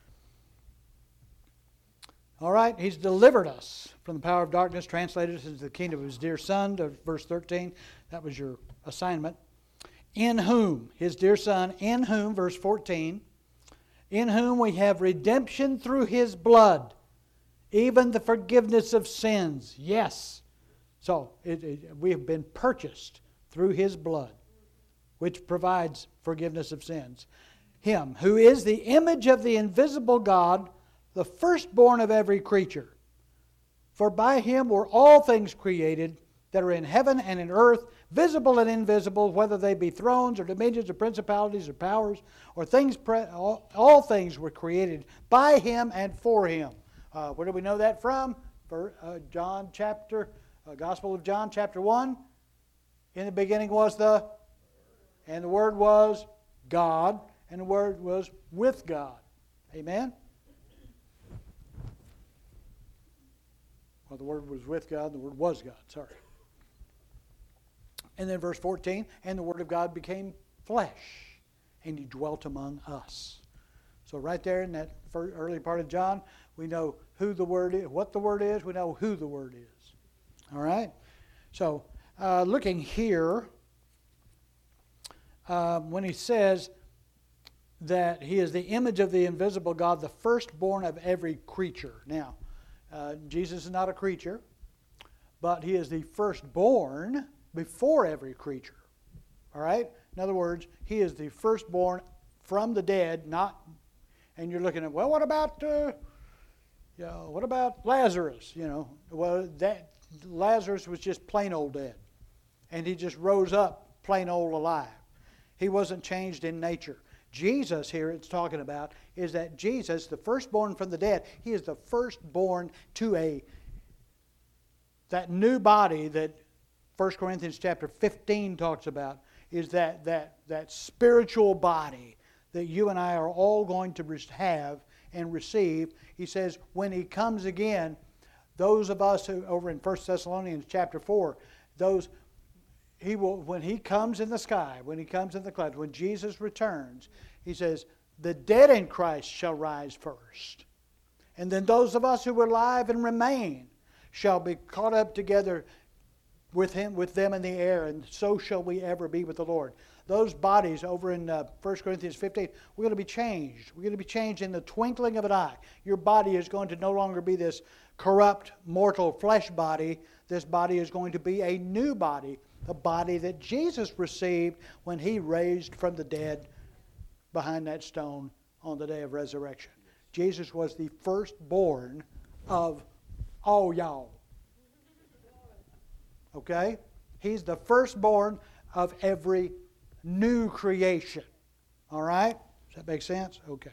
All right, He's delivered us from the power of darkness, translated us into the kingdom of His dear Son, to verse thirteen. That was your assignment. In whom, His dear Son, in whom, verse fourteen, in whom we have redemption through His blood, even the forgiveness of sins. Yes. So, it, it, we have been purchased through His blood, which provides forgiveness of sins. Him, who is the image of the invisible God, the firstborn of every creature. For by Him were all things created that are in heaven and in earth, visible and invisible, whether they be thrones or dominions or principalities or powers, or things, pre- all, all things were created by Him and for Him. Uh, where do we know that from? For uh, John chapter, uh, Gospel of John chapter one. In the beginning was the, and the Word was God, and the Word was with God. Amen? Well, the Word was with God, and the Word was God. Sorry. And then verse fourteen, and the Word of God became flesh, and He dwelt among us. So right there in that early part of John, we know who the Word is, what the Word is, we know who the Word is. All right? So uh, looking here, uh, when He says that He is the image of the invisible God, the firstborn of every creature. Now, Uh, Jesus is not a creature, but He is the firstborn before every creature. All right? In other words, He is the firstborn from the dead, not, and you're looking at, well, what about, uh, you know, what about Lazarus? You know, well, that Lazarus was just plain old dead, and he just rose up plain old alive. He wasn't changed in nature. Jesus here it's talking about is that Jesus, the firstborn from the dead, He is the firstborn to a that new body that First Corinthians chapter fifteen talks about, is that that that spiritual body that you and I are all going to have and receive. He says when He comes again, those of us who over in First Thessalonians chapter four, those he will, when he comes in the sky, when he comes in the clouds, when Jesus returns, he says, the dead in Christ shall rise first. And then those of us who are alive and remain shall be caught up together with him, with them in the air, and so shall we ever be with the Lord. Those bodies over in uh, First Corinthians fifteen, we're going to be changed. We're going to be changed in the twinkling of an eye. Your body is going to no longer be this corrupt, mortal flesh body. This body is going to be a new body, the body that Jesus received when he raised from the dead behind that stone on the day of resurrection. Jesus was the firstborn of all y'all. Okay? He's the firstborn of every new creation. All right? Does that make sense? Okay.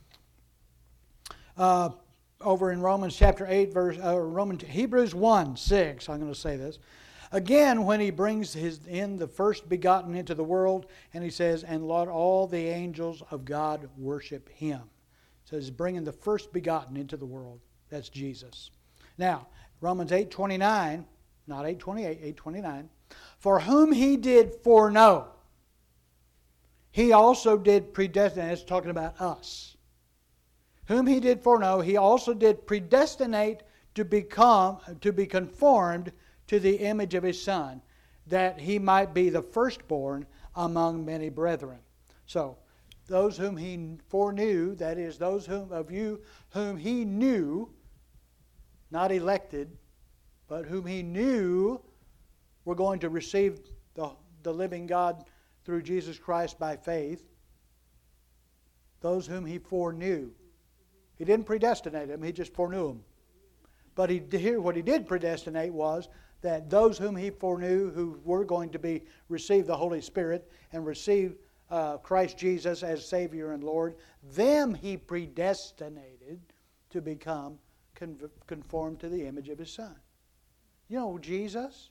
Uh, over in Romans chapter eight, verse uh, Romans Hebrews one six, I'm going to say this. Again, when he brings his in the first begotten into the world, and he says, and let all the angels of God worship him. So he's bringing the first begotten into the world. That's Jesus. Now, Romans eight twenty-nine, not eight twenty-eight, eight twenty-nine. For whom he did foreknow, he also did predestinate. It's talking about us. Whom he did foreknow, he also did predestinate to become, to be conformed to the image of his Son, that he might be the firstborn among many brethren. So, those whom he foreknew, that is, those whom of you whom he knew, not elected, but whom he knew were going to receive the, the living God through Jesus Christ by faith, those whom he foreknew. He didn't predestinate them, he just foreknew them. But he here what he did predestinate was that those whom he foreknew who were going to be receive the Holy Spirit and receive uh, Christ Jesus as Savior and Lord, them he predestinated to become con- conformed to the image of his Son. You know, Jesus,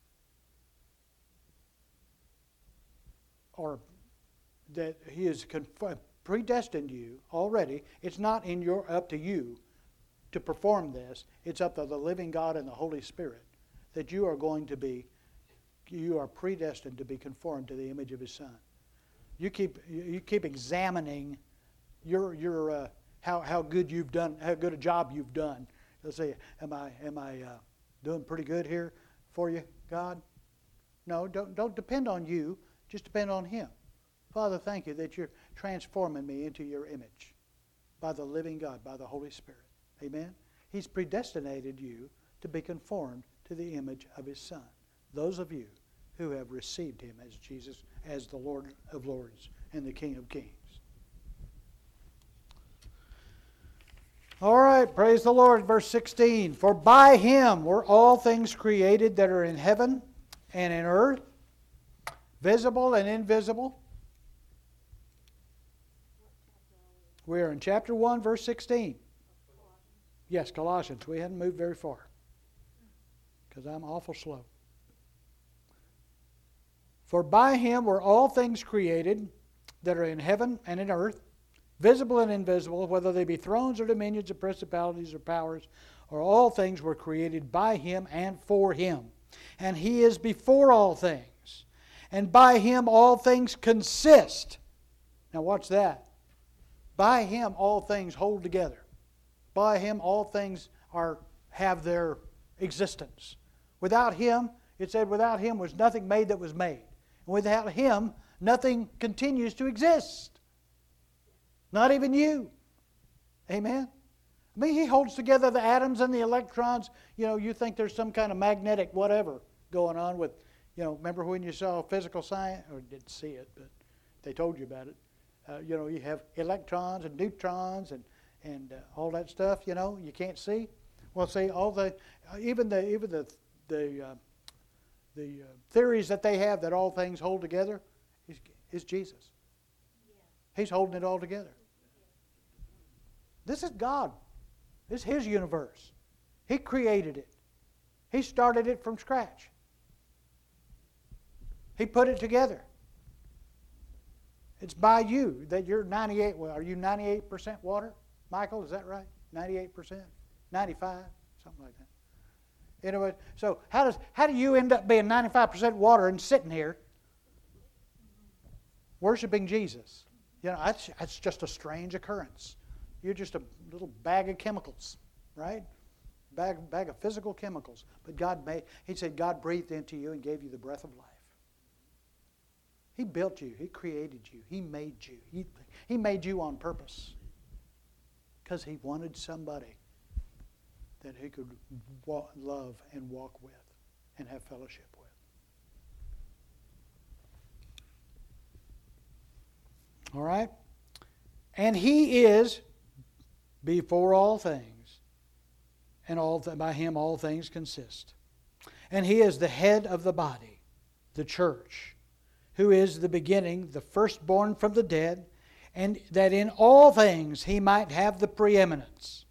or that he has conformed, predestined you already. It's not in your up to you to perform this. It's up to the living God and the Holy Spirit that you are going to be, you are predestined to be conformed to the image of his Son. You keep you keep examining your your uh, how how good you've done, how good a job you've done. Let's say, am I am I uh, doing pretty good here for you, God? No, don't don't depend on you. Just depend on him. Father, thank you that you're transforming me into your image by the living God, by the Holy Spirit. Amen? He's predestinated you to be conformed to the image of his Son. Those of you who have received him as Jesus, as the Lord of Lords and the King of Kings. All right, praise the Lord. Verse sixteen. For by him were all things created that are in heaven and in earth, visible and invisible. We are in chapter one, verse sixteen. Yes, Colossians. We hadn't moved very far because I'm awful slow. For by him were all things created that are in heaven and in earth, visible and invisible, whether they be thrones or dominions or principalities or powers, or all things were created by him and for him. And he is before all things. And by him all things consist. Now watch that. By him all things hold together. By him all things are have their existence. Without him, it said without him was nothing made that was made. And without him, nothing continues to exist. Not even you. Amen? I mean, he holds together the atoms and the electrons. You know, you think there's some kind of magnetic whatever going on with, you know, remember when you saw physical science, or didn't see it, but they told you about it. Uh, you know, you have electrons and neutrons and, and uh, all that stuff, you know, you can't see. Well, see, all the, uh, even the, even the, the, uh, the uh, theories that they have that all things hold together is, is Jesus. Yeah. He's holding it all together. This is God. This is his universe. He created it. He started it from scratch. He put it together. It's by you that you're ninety-eight. Well, are you ninety-eight percent water? Michael, is that right? ninety-eight percent? ninety-five? Something like that. You know, so how does how do you end up being ninety-five percent water and sitting here worshiping Jesus? You know, that's, that's just a strange occurrence. You're just a little bag of chemicals, right? Bag, bag of physical chemicals. But God made, He said God breathed into you and gave you the breath of life. He built you. He created you. He made you. He, he made you on purpose. Because He wanted somebody that He could walk, love and walk with and have fellowship with. All right? And He is before all things, and all th- by Him all things consist. And He is the head of the body, the church, who is the beginning, the firstborn from the dead, and that in all things He might have the preeminence.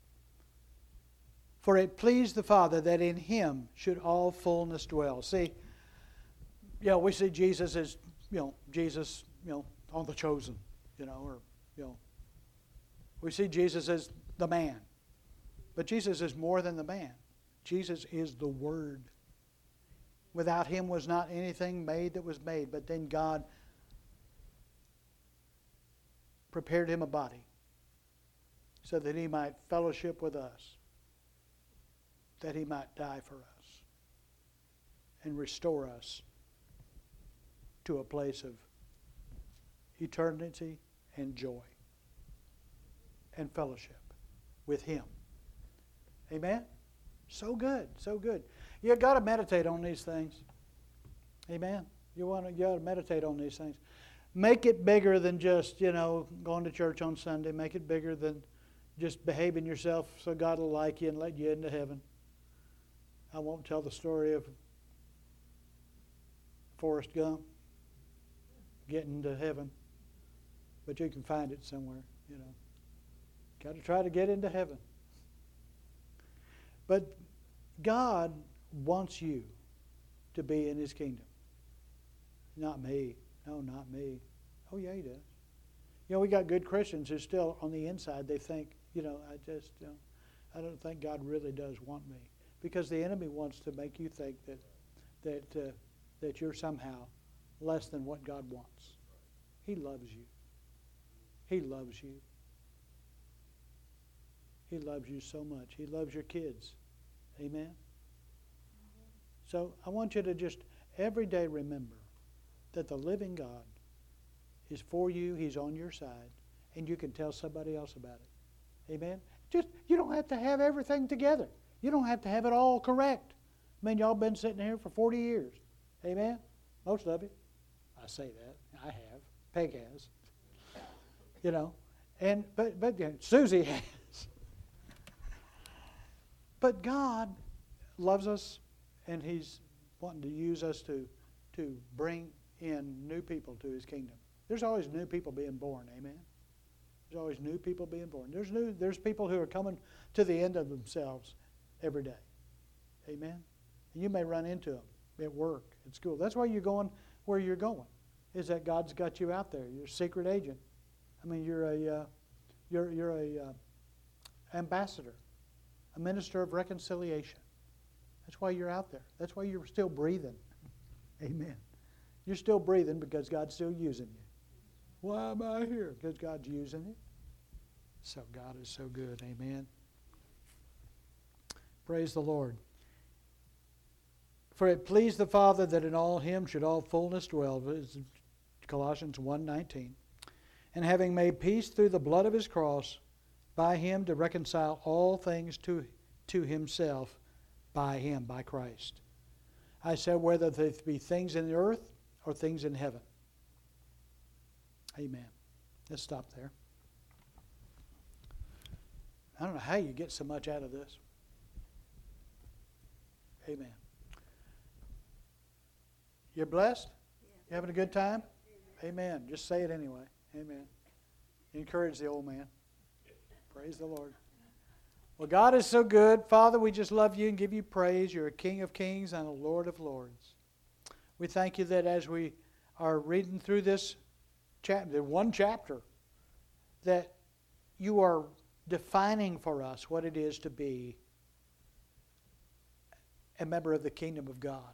For it pleased the Father that in Him should all fullness dwell. See, you know, we see Jesus as, you know, Jesus, you know, on the chosen, you know, or, you know. We see Jesus as the man. But Jesus is more than the man. Jesus is the Word. Without Him was not anything made that was made. But then God prepared Him a body so that He might fellowship with us, that He might die for us and restore us to a place of eternity and joy and fellowship with Him. Amen? So good, so good. You got to meditate on these things. Amen? You want to, you got to meditate on these things. Make it bigger than just, you know, going to church on Sunday. Make it bigger than just behaving yourself so God will like you and let you into heaven. I won't tell the story of Forrest Gump getting to heaven, but you can find it somewhere, you know. Got to try to get into heaven. But God wants you to be in His kingdom. Not me. No, not me. Oh, yeah, He does. You know, we got good Christians who still, on the inside, they think, you know, I just, you know, I don't think God really does want me. Because the enemy wants to make you think that that uh, that you're somehow less than what God wants. He loves you. He loves you. He loves you so much. He loves your kids. Amen? So I want you to just every day remember that the living God is for you. He's on your side. And you can tell somebody else about it. Amen? Just, you don't have to have everything together. You don't have to have it all correct. I mean, y'all been sitting here for forty years. Amen? Most of you. I say that. I have. Peg has. You know. And but but yeah, Susie has. But God loves us, and He's wanting to use us to to bring in new people to His kingdom. There's always new people being born. Amen? There's always new people being born. There's new. There's people who are coming to the end of themselves every day. Amen? And you may run into them at work, at school. That's why you're going where you're going, is that God's got you out there. You're a secret agent. I mean, you're a uh, you're you're a uh, ambassador, a minister of reconciliation. That's why you're out there. That's why you're still breathing. Amen. You're still breathing because God's still using you. Why am I here? Because God's using you. So God is so good. Amen. Praise the Lord. For it pleased the Father that in all Him should all fullness dwell. Colossians one nineteen. And having made peace through the blood of His cross, by Him to reconcile all things to, to Himself, by Him, by Christ. I said whether they be things in the earth or things in heaven. Amen. Let's stop there. I don't know how you get so much out of this. Amen. You're blessed? You having a good time? Amen. Just say it anyway. Amen. Encourage the old man. Praise the Lord. Well, God is so good. Father, we just love you and give you praise. You're a King of kings and a Lord of lords. We thank you that as we are reading through this chapter, one chapter, that you are defining for us what it is to be a member of the kingdom of God,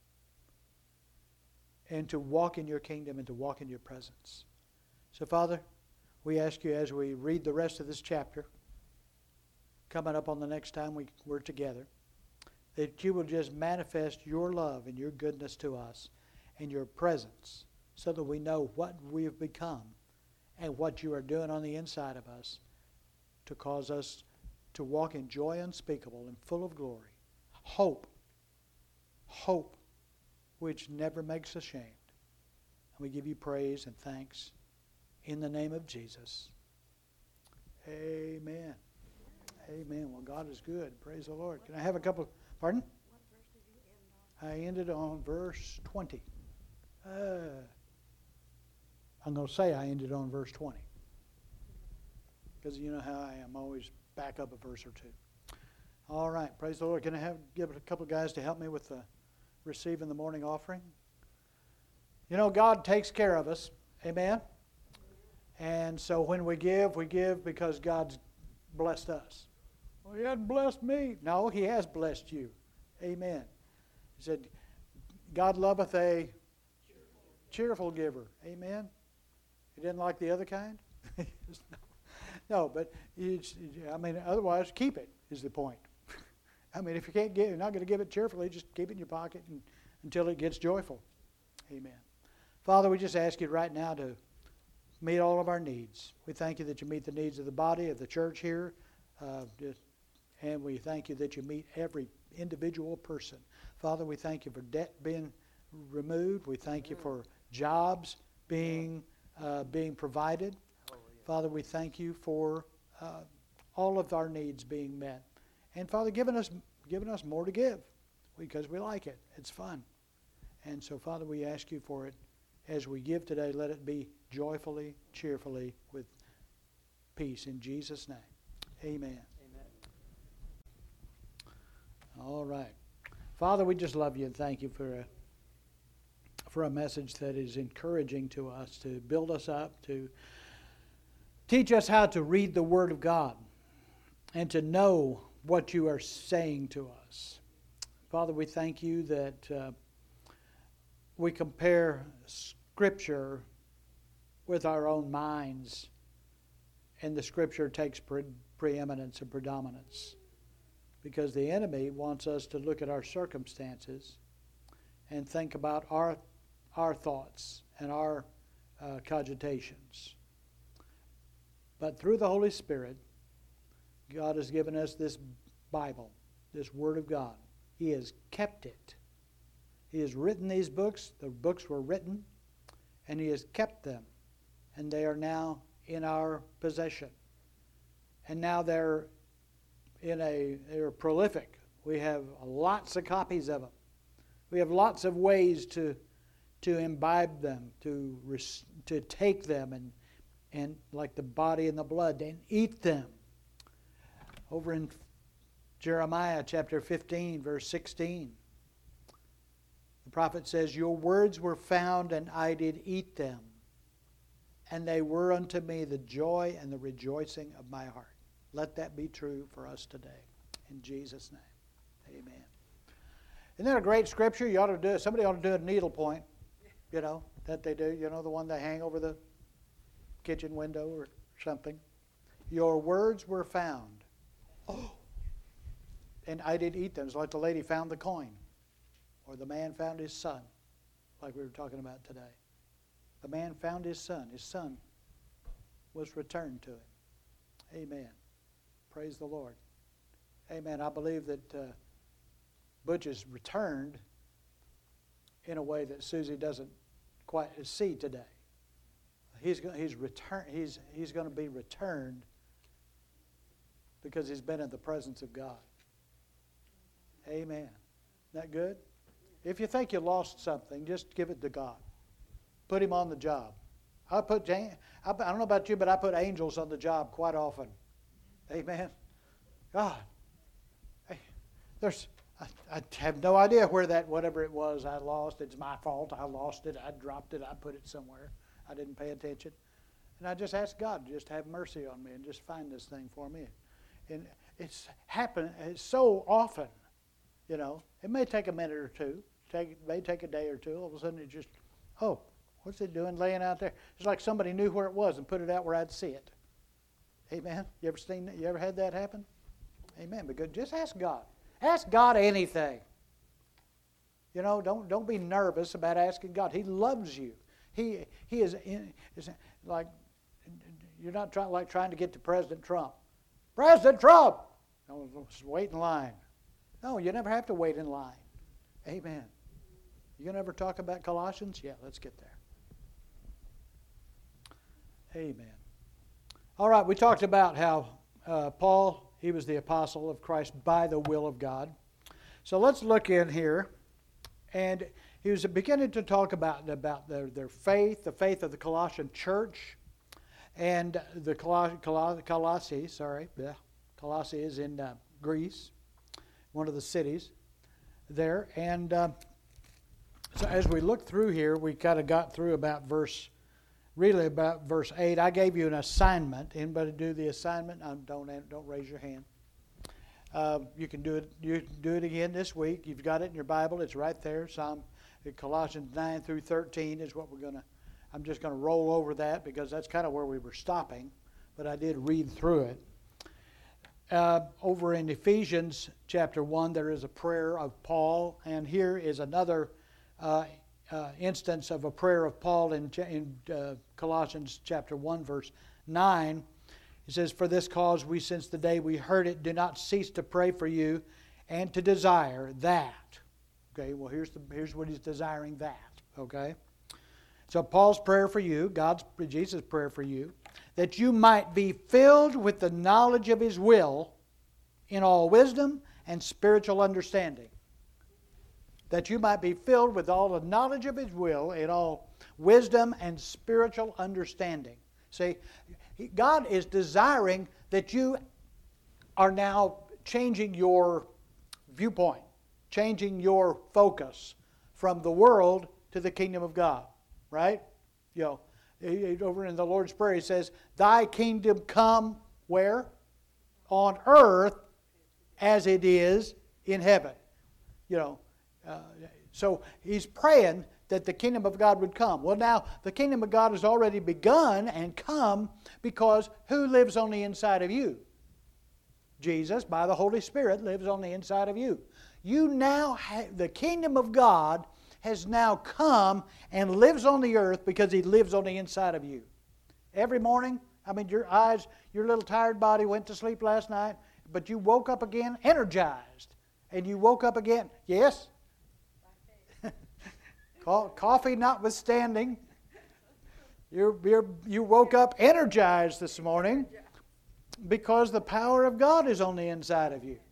and to walk in your kingdom and to walk in your presence. So, Father, we ask you as we read the rest of this chapter, coming up on the next time we, we're together, that you will just manifest your love and your goodness to us and your presence so that we know what we have become and what you are doing on the inside of us to cause us to walk in joy unspeakable and full of glory. Hope. Hope which never makes ashamed. And we give you praise and thanks in the name of Jesus. Amen. Amen. Well, God is good. Praise the Lord. Can I have a couple? Pardon? What verse did you end on? I ended on verse twenty. Uh, I'm going to say I ended on verse twenty. Because you know how I am. Always back up a verse or two. All right. Praise the Lord. Can I have give a couple of guys to help me with the receiving the morning offering? You know, God takes care of us. Amen. And so when we give, we give because God's blessed us. Well, He hasn't blessed me. No, He has blessed you. Amen. He said, God loveth a cheerful giver. Amen. He didn't like the other kind? No, but you, I mean, otherwise, keep it is the point. I mean, if you can't give, you're not going to give it cheerfully, just keep it in your pocket and, until it gets joyful. Amen. Father, we just ask you right now to meet all of our needs. We thank you that you meet the needs of the body, of the church here, uh, just, and we thank you that you meet every individual person. Father, we thank you for debt being removed. We thank you for jobs being uh, being provided. Father, we thank you for uh, all of our needs being met. And Father, giving us giving us more to give because we like it. It's fun. And so, Father, we ask you for it as we give today. Let it be joyfully, cheerfully, with peace in Jesus' name. Amen. Amen. All right. Father, we just love you and thank you for a, for a message that is encouraging to us, to build us up, to teach us how to read the Word of God and to know what you are saying to us. Father, we thank you that uh, we compare Scripture with our own minds, and the Scripture takes pre- preeminence and predominance because the enemy wants us to look at our circumstances and think about our, our thoughts and our uh, cogitations. But through the Holy Spirit, God has given us this Bible, this Word of God. He has kept it. He has written these books. The books were written, and He has kept them. And they are now in our possession. And now they're in a they're prolific. We have lots of copies of them. We have lots of ways to to imbibe them, to to take them and and like the body and the blood, and eat them. Over in Jeremiah chapter fifteen, verse sixteen, the prophet says, "Your words were found, and I did eat them, and they were unto me the joy and the rejoicing of my heart." Let that be true for us today. In Jesus' name, amen. Isn't that a great scripture? You ought to do it. Somebody ought to do a needlepoint, you know, that they do. You know, the one they hang over the kitchen window or something. Your words were found. Oh, and I did eat them. It's like the lady found the coin, or the man found his son, like we were talking about today. The man found his son. His son was returned to him. Amen. Praise the Lord. Amen. I believe that uh, Butch is returned in a way that Susie doesn't quite see today. He's he's return he's he's going to be returned because he's been in the presence of God. Amen. Isn't that good? If you think you lost something, just give it to God. Put Him on the job. I put I don't know about you, but I put angels on the job quite often. Amen. God, hey, there's I, I have no idea where that whatever it was I lost. It's my fault. I lost it. I dropped it. I put it somewhere. I didn't pay attention. And I just asked God to just have mercy on me and just find this thing for me. And it's happened it's so often You know, it may take a minute or two. Take, it may take a day or two. All of a sudden it just, oh, what's it doing laying out there? It's like somebody knew where it was and put it out where I'd see it. Amen. You ever seen that? You ever had that happen? Amen. Because just ask God. Ask God anything. You know, don't don't be nervous about asking God. He loves you. He he is, in, is like you're not trying like trying to get to President Trump. President Trump. No, just wait in line. No, you never have to wait in line. Amen. You gonna ever talk about Colossians? Yeah, let's get there. Amen. All right, we talked about how uh, Paul, he was the apostle of Christ by the will of God. So let's look in here. And he was beginning to talk about, about their, their faith, the faith of the Colossian church, and the Coloss- Coloss- Colossae, sorry, yeah, Colossae is in uh, Greece, one of the cities there. And uh, so as we look through here, we kind of got through about verse, really about verse eight. I gave you an assignment. Anybody do the assignment? Um, don't don't raise your hand. Uh, you can do it. You can do it again this week. You've got it in your Bible. It's right there. Psalm, Colossians nine through thirteen is what we're gonna. I'm just gonna roll over that because that's kind of where we were stopping, but I did read through it. Uh, over in Ephesians chapter one, there is a prayer of Paul, and here is another uh, uh, instance of a prayer of Paul in, in uh, Colossians chapter one, verse nine. He says, "For this cause we, since the day we heard it, do not cease to pray for you and to desire that." Okay, well, here's the here's what he's desiring that. Okay? So Paul's prayer for you, God's, Jesus' prayer for you, that you might be filled with the knowledge of His will in all wisdom and spiritual understanding. That you might be filled with all the knowledge of His will in all wisdom and spiritual understanding. See, God is desiring that you are now changing your viewpoint, changing your focus from the world to the kingdom of God, right? You know, over in the Lord's Prayer, He says, "Thy kingdom come where? On earth as it is in heaven." You know, uh, so He's praying that the kingdom of God would come. Well, now, the kingdom of God has already begun and come because who lives on the inside of you? Jesus, by the Holy Spirit, lives on the inside of you. You now have, the kingdom of God has now come and lives on the earth because He lives on the inside of you. Every morning, I mean, your eyes, your little tired body went to sleep last night, but you woke up again energized. And you woke up again. Yes? Coffee notwithstanding, you're, you're, you woke up energized this morning because the power of God is on the inside of you.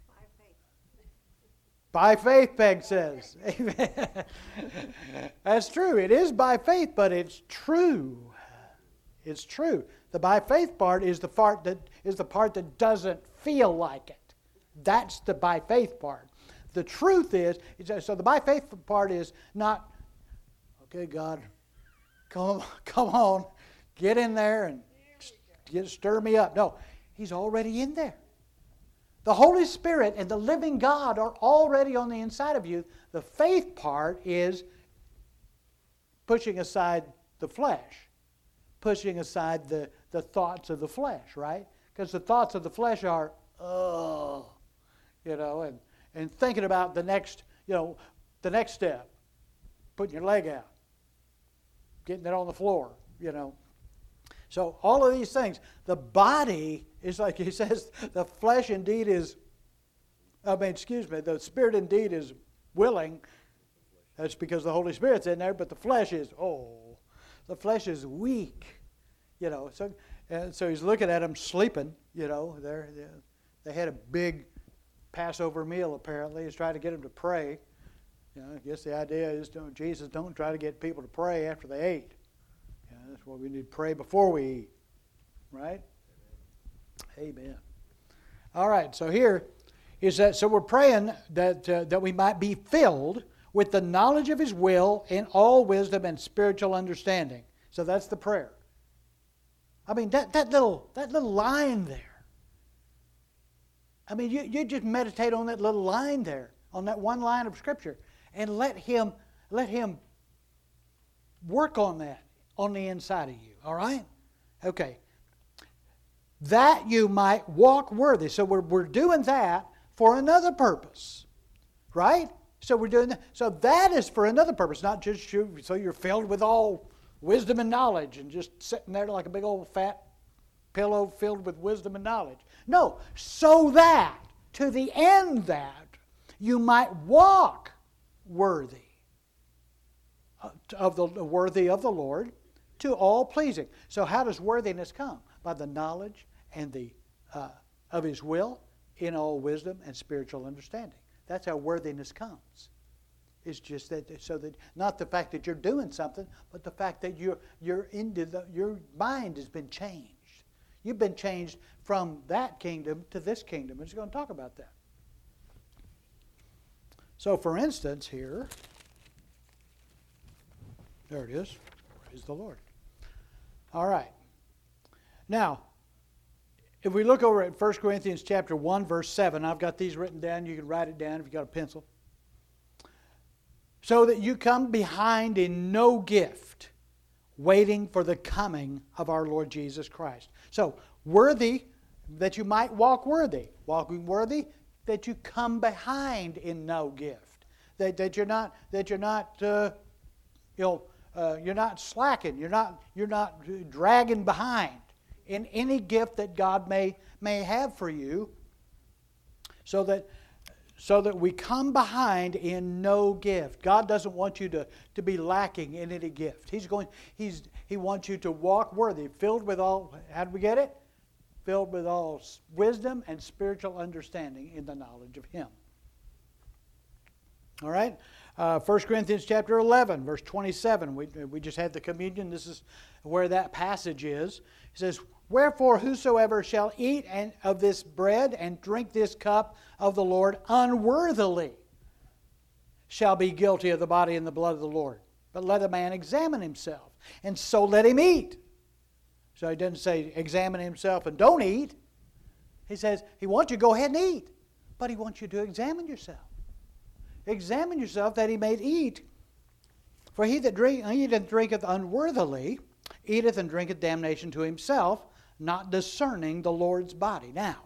By faith. By faith, Peg says. Amen. That's true. It is by faith, but it's true. It's true. The by faith part is the part that is the part that doesn't feel like it. That's the by faith part. The truth is, so the by faith part is not, okay, God, come, come on, get in there and get, stir me up. No, He's already in there. The Holy Spirit and the living God are already on the inside of you. The faith part is pushing aside the flesh, pushing aside the, the thoughts of the flesh, right? Because the thoughts of the flesh are, oh, you know, and And thinking about the next, you know, the next step, putting your leg out, getting it on the floor, you know. So all of these things, the body is like he says, the flesh indeed is, I mean, excuse me, the spirit indeed is willing. That's because the Holy Spirit's in there, but the flesh is, oh, the flesh is weak, you know. So, and so he's looking at them sleeping, you know. They're, they're, they had a big Passover meal, apparently. He's trying to get them to pray. You know, I guess the idea is, don't, Jesus, don't try to get people to pray after they ate. You know, that's why we need to pray before we eat. Right? Amen. Amen. All right, so here is that, so we're praying that, uh, that we might be filled with the knowledge of His will in all wisdom and spiritual understanding. So that's the prayer. I mean, that, that little that little line there. I mean, you, you just meditate on that little line there. on that one line of Scripture, and let Him let Him work on that on the inside of you. All right? Okay. That you might walk worthy. So we're we're doing that for another purpose, right? So we're doing that. So that is for another purpose, not just you, so you're filled with all wisdom and knowledge and just sitting there like a big old fat pillow filled with wisdom and knowledge. No, so that, to the end that, you might walk worthy of the worthy of the Lord, to all pleasing. So how does worthiness come? By the knowledge and the uh, of His will in all wisdom and spiritual understanding. That's how worthiness comes. It's just that, so that not the fact that you're doing something, but the fact that you're you're into the, your mind has been changed. You've been changed from that kingdom to this kingdom. We're just going to talk about that. So, for instance, here, there it is. Praise the Lord. All right. Now, if we look over at First Corinthians chapter one, verse seven, I've got these written down. You can write it down if you've got a pencil. So that you come behind in no gift, waiting for the coming of our Lord Jesus Christ. So, worthy, that you might walk worthy. Walking worthy, that you come behind in no gift. That, that you're not, that you're not, uh, you know, uh, you're not slacking. You're not, you're not dragging behind in any gift that God may may have for you, so that so that we come behind in no gift. God doesn't want you to, to be lacking in any gift. He's going. He's He wants you to walk worthy, filled with all. How do we get it? Filled with all wisdom and spiritual understanding in the knowledge of Him. All right. Uh, First Corinthians chapter eleven, verse twenty-seven. We we just had the communion. This is where that passage is. It says, "Wherefore whosoever shall eat and of this bread and drink this cup of the Lord unworthily shall be guilty of the body and the blood of the Lord. But let a man examine himself, and so let him eat." So he doesn't say examine himself and don't eat. He says he wants you to go ahead and eat, but he wants you to examine yourself. Examine yourself that he may eat. For he that drink, eateth and drinketh unworthily eateth and drinketh damnation to himself, not discerning the Lord's body. Now,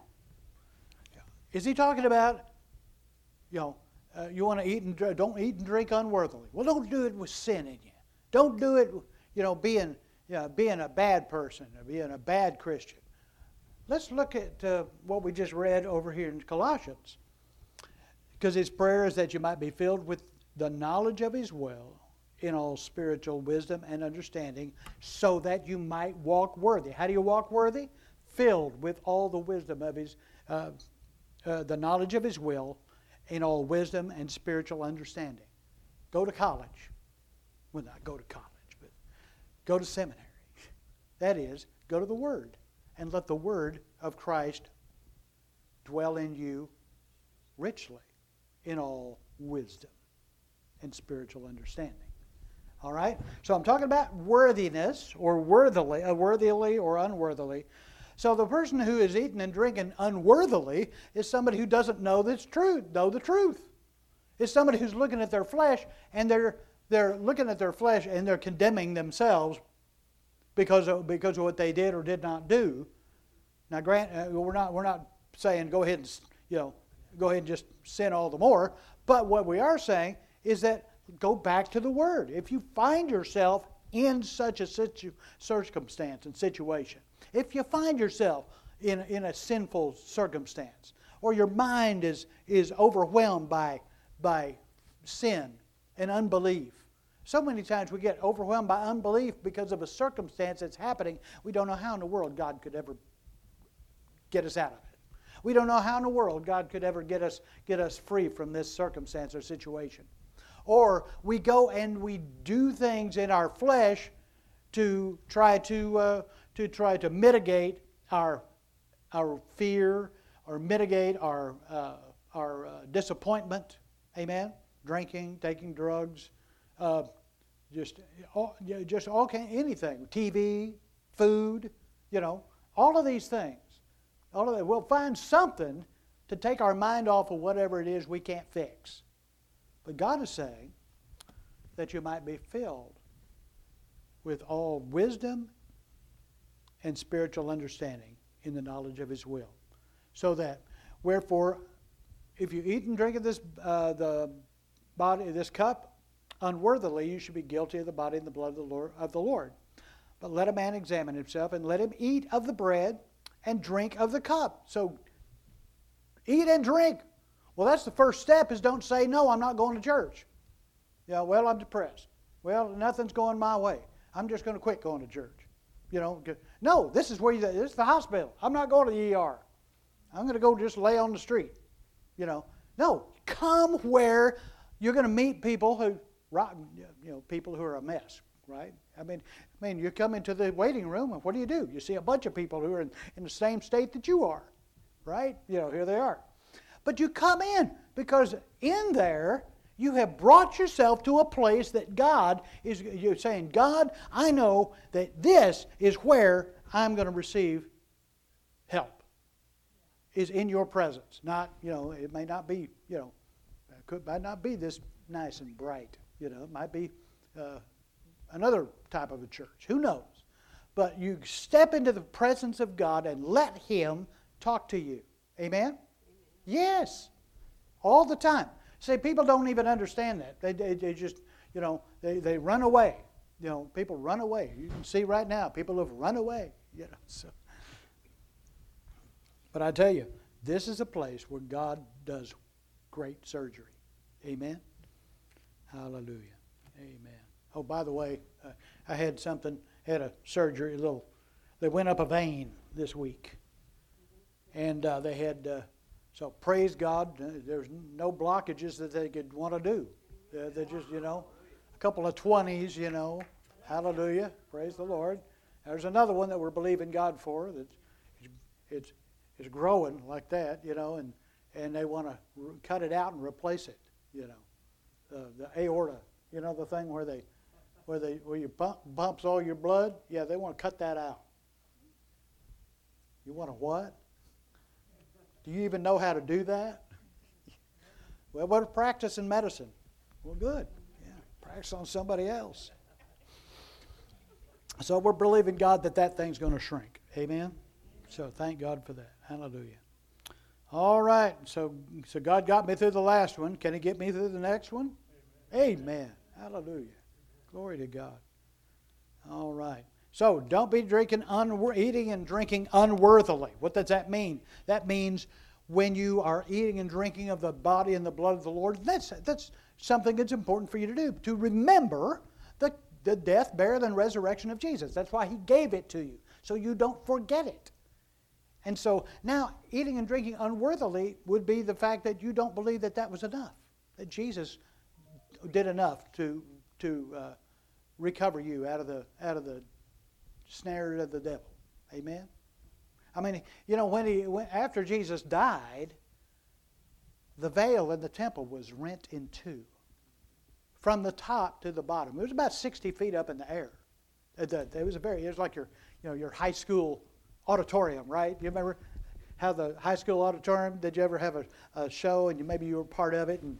is he talking about, you know, uh, you want to eat and drink, don't eat and drink unworthily? Well, don't do it with sin in you. Don't do it, you know, being, you know, being a bad person or being a bad Christian. Let's look at uh, what we just read over here in Colossians. Because his prayer is that you might be filled with the knowledge of his will in all spiritual wisdom and understanding, so that you might walk worthy. How do you walk worthy? Filled with all the wisdom of his, uh, uh, the knowledge of his will in all wisdom and spiritual understanding. Go to college. Well, not go to college, but go to seminary. That is, go to the Word and let the Word of Christ dwell in you richly in all wisdom and spiritual understanding. All right? So I'm talking about worthiness, or worthily, uh, worthily or unworthily. So the person who is eating and drinking unworthily is somebody who doesn't know that's true, know the truth. It's somebody who's looking at their flesh, and they're they're looking at their flesh and they're condemning themselves because of, because of what they did or did not do. Now, grant uh, we're not we're not saying go ahead and you know go ahead and just sin all the more. But what we are saying is that go back to the Word. If you find yourself in such a situ- circumstance and situation, if you find yourself in, in a sinful circumstance, or your mind is, is overwhelmed by, by sin and unbelief. So many times we get overwhelmed by unbelief because of a circumstance that's happening. We don't know how in the world God could ever get us out of it. We don't know how in the world God could ever get us get us free from this circumstance or situation. Or we go and we do things in our flesh to try to uh, to try to mitigate our our fear or mitigate our uh, our uh, disappointment. Amen. Drinking, taking drugs, uh, just all, just all kind anything. T V, food, you know, all of these things. All of that. We'll find something to take our mind off of whatever it is we can't fix. But God is saying that you might be filled with all wisdom and spiritual understanding in the knowledge of His will. So that, wherefore, if you eat and drink of this uh, the body, this cup unworthily, you should be guilty of the body and the blood of the Lord. Of the Lord. But let a man examine himself, and let him eat of the bread and drink of the cup. So, eat and drink. Well, that's the first step, is don't say, no, I'm not going to church. Yeah, well, I'm depressed. Well, nothing's going my way. I'm just going to quit going to church. You know, no, this is where you, this is the hospital. I'm not going to the E R. I'm going to go just lay on the street. You know, no, come where you're going to meet people who, you know, people who are a mess, right? I mean, I mean, you come into the waiting room, and what do you do? You see a bunch of people who are in, in the same state that you are, right? You know, here they are. But you come in because in there you have brought yourself to a place that God is, you're saying, God, I know that this is where I'm going to receive help, is in your presence. Not, you know, it may not be, you know, it could, might not be this nice and bright, you know, it might be uh, another type of a church. Who knows? But you step into the presence of God and let Him talk to you. Amen? Yes. All the time. See, people don't even understand that. They, they, they just, you know, they, they run away. You know, people run away. You can see right now, people have run away. You know, so. But I tell you, this is a place where God does great surgery. Amen? Hallelujah. Amen. Oh, by the way, uh, I had something, had a surgery, a little, they went up a vein this week. And uh, they had, uh, so praise God, uh, there's no blockages that they could want to do. Uh, they just, you know, a couple of twenties, you know, hallelujah, praise the Lord. There's another one that we're believing God for that it's, it's growing like that, you know, and, and they want to r- cut it out and replace it, you know. Uh, the aorta, you know, the thing where they, where they, where you bump, bumps all your blood, yeah, they want to cut that out. You want to what? Do you even know how to do that? Well, what practice in medicine? Well, good. Yeah, practice on somebody else. So we're believing God that that thing's going to shrink. Amen? So thank God for that. Hallelujah. All right. So, so God got me through the last one. Can He get me through the next one? Amen. Amen. Hallelujah. Glory to God. All right. So don't be drinking, unwor- eating and drinking unworthily. What does that mean? That means when you are eating and drinking of the body and the blood of the Lord, that's, that's something that's important for you to do, to remember the, the death, burial, and resurrection of Jesus. That's why He gave it to you, so you don't forget it. And so now eating and drinking unworthily would be the fact that you don't believe that that was enough, that Jesus did enough to, to uh, recover you out of the out of the snares of the devil. Amen? I mean, you know, when he when, after Jesus died, the veil in the temple was rent in two, from the top to the bottom. It was about sixty feet up in the air. It was a very, it was like your, you know, your high school auditorium, right? You remember how the high school auditorium? Did you ever have a, a show and you maybe you were part of it and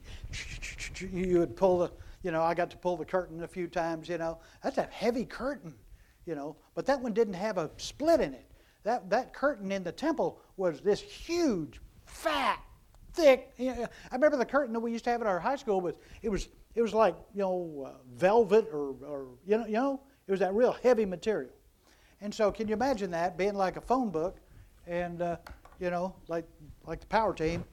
you would pull the, you know, I got to pull the curtain a few times. You know, that's a heavy curtain. You know, but that one didn't have a split in it. That that curtain in the temple was this huge, fat, thick. You know, I remember the curtain that we used to have at our high school was it was it was like you know uh, velvet or or you know you know it was that real heavy material. And so, can you imagine that being like a phone book, and uh, you know like like the Power Team,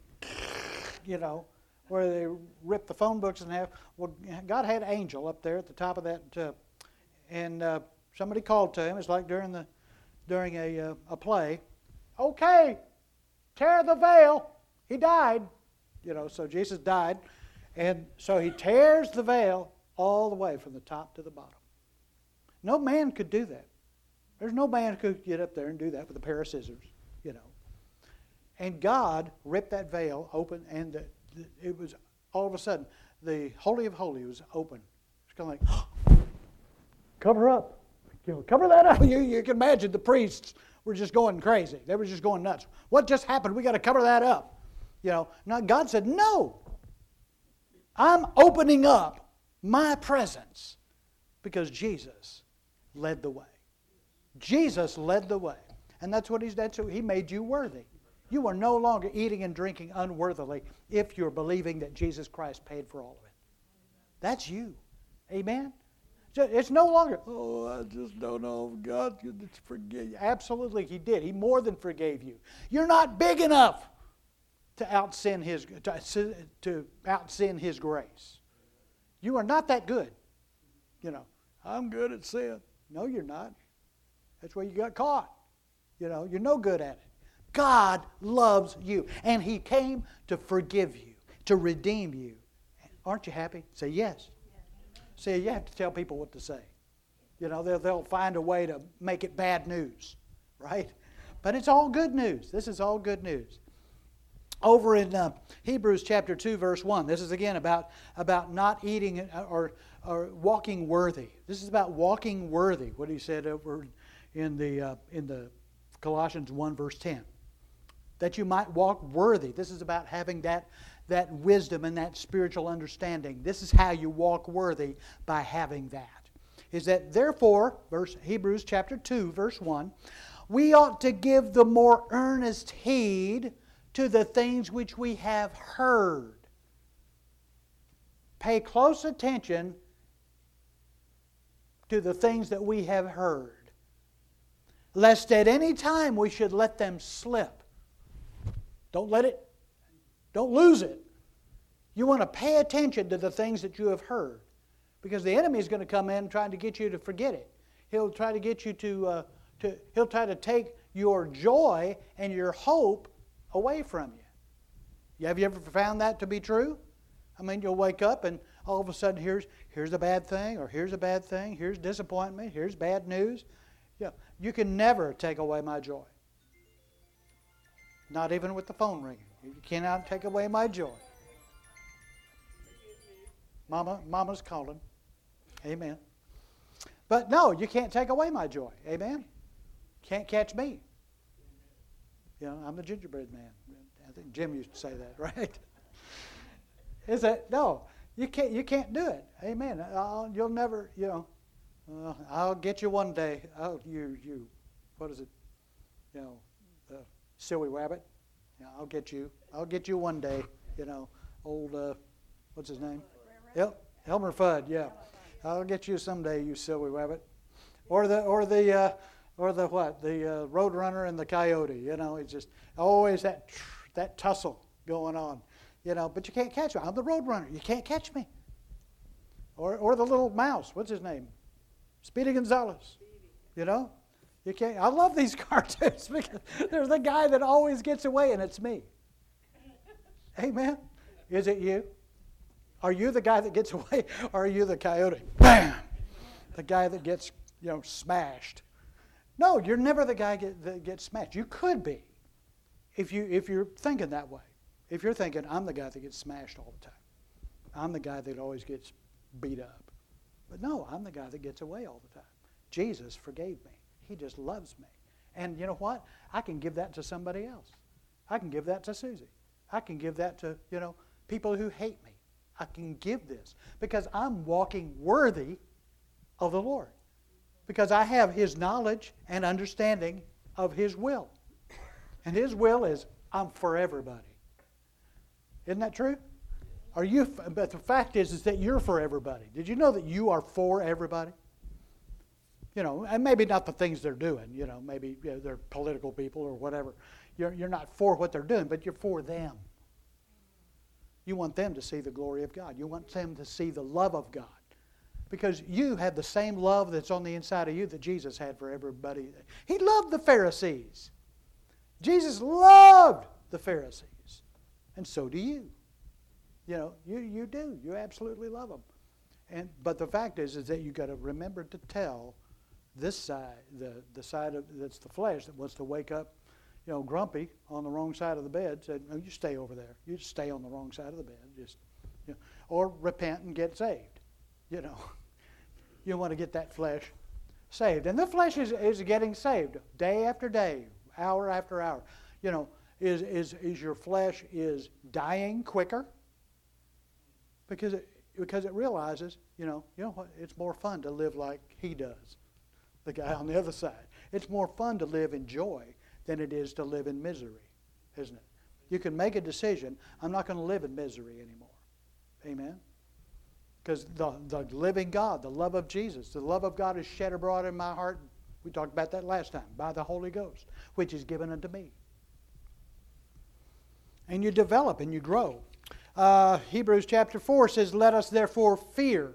you know, where they rip the phone books in half. Well, God had an angel up there at the top of that, uh, and. Uh, Somebody called to him. It's like during the during a uh, a play. Okay, tear the veil. He died, you know. So Jesus died, and so He tears the veil all the way from the top to the bottom. No man could do that. There's no man who could get up there and do that with a pair of scissors, you know. And God ripped that veil open, and the, the, it was all of a sudden the Holy of Holies was open. It's kind of like cover up. You know, cover that up. You, you can imagine the priests were just going crazy. They were just going nuts. What just happened? We got to cover that up. You know, now God said, no. I'm opening up my presence because Jesus led the way. Jesus led the way. And that's what he's done. So he made you worthy. You are no longer eating and drinking unworthily if you're believing that Jesus Christ paid for all of it. That's you. Amen? It's no longer, oh, I just don't know if God could forgive you. Absolutely, he did. He more than forgave you. You're not big enough to out-sin his, to, to out-sin his grace. You are not that good. You know, I'm good at sin. No, you're not. That's where you got caught. You know, you're no good at it. God loves you, and he came to forgive you, to redeem you. Aren't you happy? Say yes. See, you have to tell people what to say. You know, they'll, they'll find a way to make it bad news, right? But it's all good news. This is all good news. Over in uh, Hebrews chapter two, verse one, this is again about, about not eating or, or walking worthy. This is about walking worthy, what he said over in the, uh, in the Colossians one, verse ten. That you might walk worthy. This is about having that that wisdom and that spiritual understanding. This is how you walk worthy, by having that. Is that therefore, verse Hebrews chapter two, verse one, we ought to give the more earnest heed to the things which we have heard. Pay close attention to the things that we have heard, lest at any time we should let them slip. Don't let it Don't lose it. You want to pay attention to the things that you have heard, because the enemy is going to come in trying to get you to forget it. He'll try to get you to, uh, to he'll try to take your joy and your hope away from you. Have you ever found that to be true? I mean, you'll wake up and all of a sudden here's here's a bad thing, or here's a bad thing, here's disappointment, here's bad news. Yeah, you can never take away my joy. Not even with the phone ringing. You cannot take away my joy. Mama, Mama's calling. Amen. But no, you can't take away my joy. Amen. Can't catch me. You know, I'm the gingerbread man. I think Jim used to say that, right? Is that no? You can't. You can't do it. Amen. I'll, you'll never. You know. Uh, I'll get you one day. Oh, you, you. What is it? You know, the silly rabbit. Yeah, I'll get you. I'll get you one day. You know, old. Uh, what's his name? Yep, Elmer Fudd. Yeah, I'll get you someday, you silly rabbit. Or the or the uh, or the what? The uh, Roadrunner and the Coyote. You know, it's just always that that tussle going on. You know, but you can't catch me. I'm the Roadrunner. You can't catch me. Or or the little mouse. What's his name? Speedy Gonzales. You know, you can't. I love these cartoons because there's the guy that always gets away, and it's me. Amen. Is it you? Are you the guy that gets away, or are you the coyote? Bam! The guy that gets, you know, smashed. No, you're never the guy get, that gets smashed. You could be, if you if you're thinking that way. If you're thinking, I'm the guy that gets smashed all the time. I'm the guy that always gets beat up. But no, I'm the guy that gets away all the time. Jesus forgave me. He just loves me. And you know what? I can give that to somebody else. I can give that to Susie. I can give that to, you know, people who hate me. I can give this because I'm walking worthy of the Lord. Because I have His knowledge and understanding of His will. And His will is, I'm for everybody. Isn't that true? Are you? But the fact is, is that you're for everybody. Did you know that you are for everybody? You know, and maybe not the things they're doing. You know, maybe you know, they're political people or whatever. You're, you're not for what they're doing, but you're for them. You want them to see the glory of God. You want them to see the love of God. Because you have the same love that's on the inside of you that Jesus had for everybody. He loved the Pharisees. Jesus loved the Pharisees. And so do you. You know, you, you do. You absolutely love them. And but the fact is, is that you've got to remember to tell this side, the, the side of that's the flesh that wants to wake up, you know, grumpy on the wrong side of the bed, said, no, you stay over there. You just stay on the wrong side of the bed. Just, you know, or repent and get saved. You know, you want to get that flesh saved. And the flesh is, is getting saved day after day, hour after hour. You know, is, is, is your flesh is dying quicker because it, because it realizes, you know, you know what? It's more fun to live like he does, the guy on the other side. It's more fun to live in joy than it is to live in misery, isn't it? You can make a decision, I'm not going to live in misery anymore. Amen? Because the, the living God, the love of Jesus, the love of God is shed abroad in my heart. We talked about that last time, by the Holy Ghost, which is given unto me. And you develop and you grow. Uh, Hebrews chapter four says, let us therefore fear,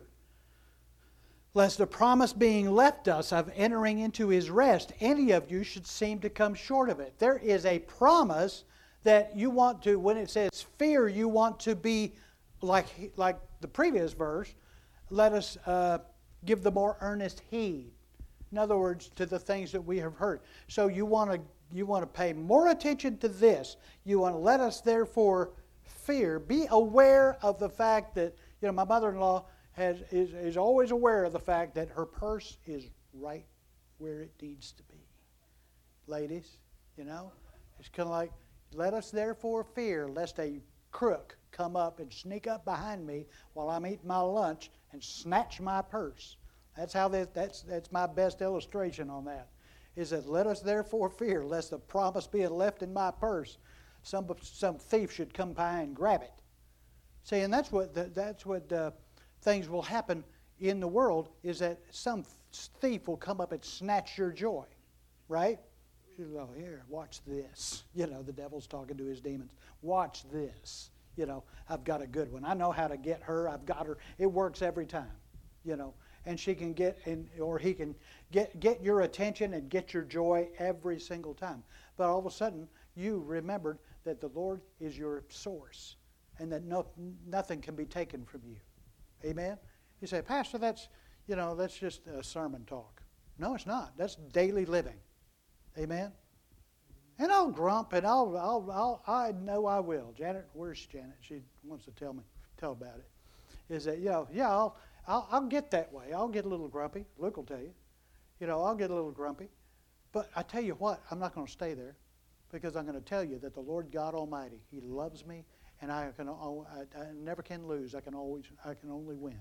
lest the promise being left us of entering into His rest, any of you should seem to come short of it. There is a promise that you want to, when it says fear, you want to be like, like the previous verse, let us uh, give the more earnest heed. In other words, to the things that we have heard. So you want to you want to pay more attention to this. You want to let us therefore fear. Be aware of the fact that, you know, my mother-in-law has is, is always aware of the fact that her purse is right where it needs to be. Ladies, you know, it's kind of like, let us therefore fear lest a crook come up and sneak up behind me while I'm eating my lunch and snatch my purse. That's how that, that's that's my best illustration on that. Is that let us therefore fear lest the promise being left in my purse, some some thief should come by and grab it. See, and that's what the, that's what uh, things will happen in the world, is that some thief will come up and snatch your joy, right? Oh, here, watch this. You know, the devil's talking to his demons. Watch this. You know, I've got a good one. I know how to get her. I've got her. It works every time. You know, and she can get, in, or he can get get your attention and get your joy every single time. But all of a sudden, you remembered that the Lord is your source, and that no nothing can be taken from you. Amen. You say, Pastor, that's you know that's just a sermon talk. No, it's not. That's daily living. Amen. And I'll grump, and I'll, I'll, I'll, I know I will. Janet, where's Janet? She wants to tell me, tell about it. Is that, you know, yeah, I'll, I'll, I'll get that way. I'll get a little grumpy. Luke will tell you. You know, I'll get a little grumpy. But I tell you what, I'm not going to stay there, because I'm going to tell you that the Lord God Almighty, He loves me, and I can, I, I never can lose. I can always, I can only win.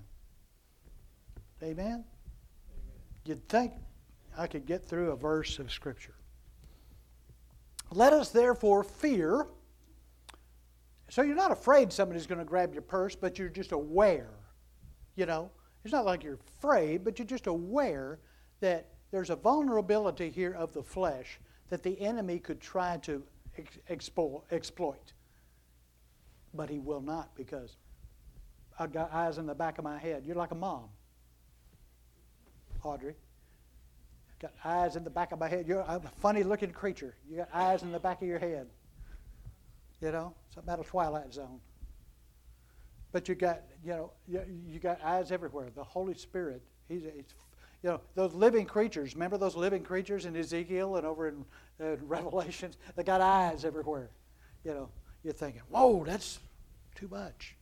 Amen? Amen. You'd think I could get through a verse of Scripture. Let us therefore fear. So you're not afraid somebody's going to grab your purse, but you're just aware. You know, it's not like you're afraid, but you're just aware that there's a vulnerability here of the flesh that the enemy could try to ex- expo- exploit. But he will not, because I've got eyes in the back of my head. You're like a mom, Audrey. Got eyes in the back of my head. You're a funny-looking creature. You got eyes in the back of your head. You know, something out of Twilight Zone. But you got, you know, you, you got eyes everywhere. The Holy Spirit, He's, it's, you know, those living creatures. Remember those living creatures in Ezekiel and over in uh, Revelations? They got eyes everywhere. You know, you're thinking, whoa, that's too much.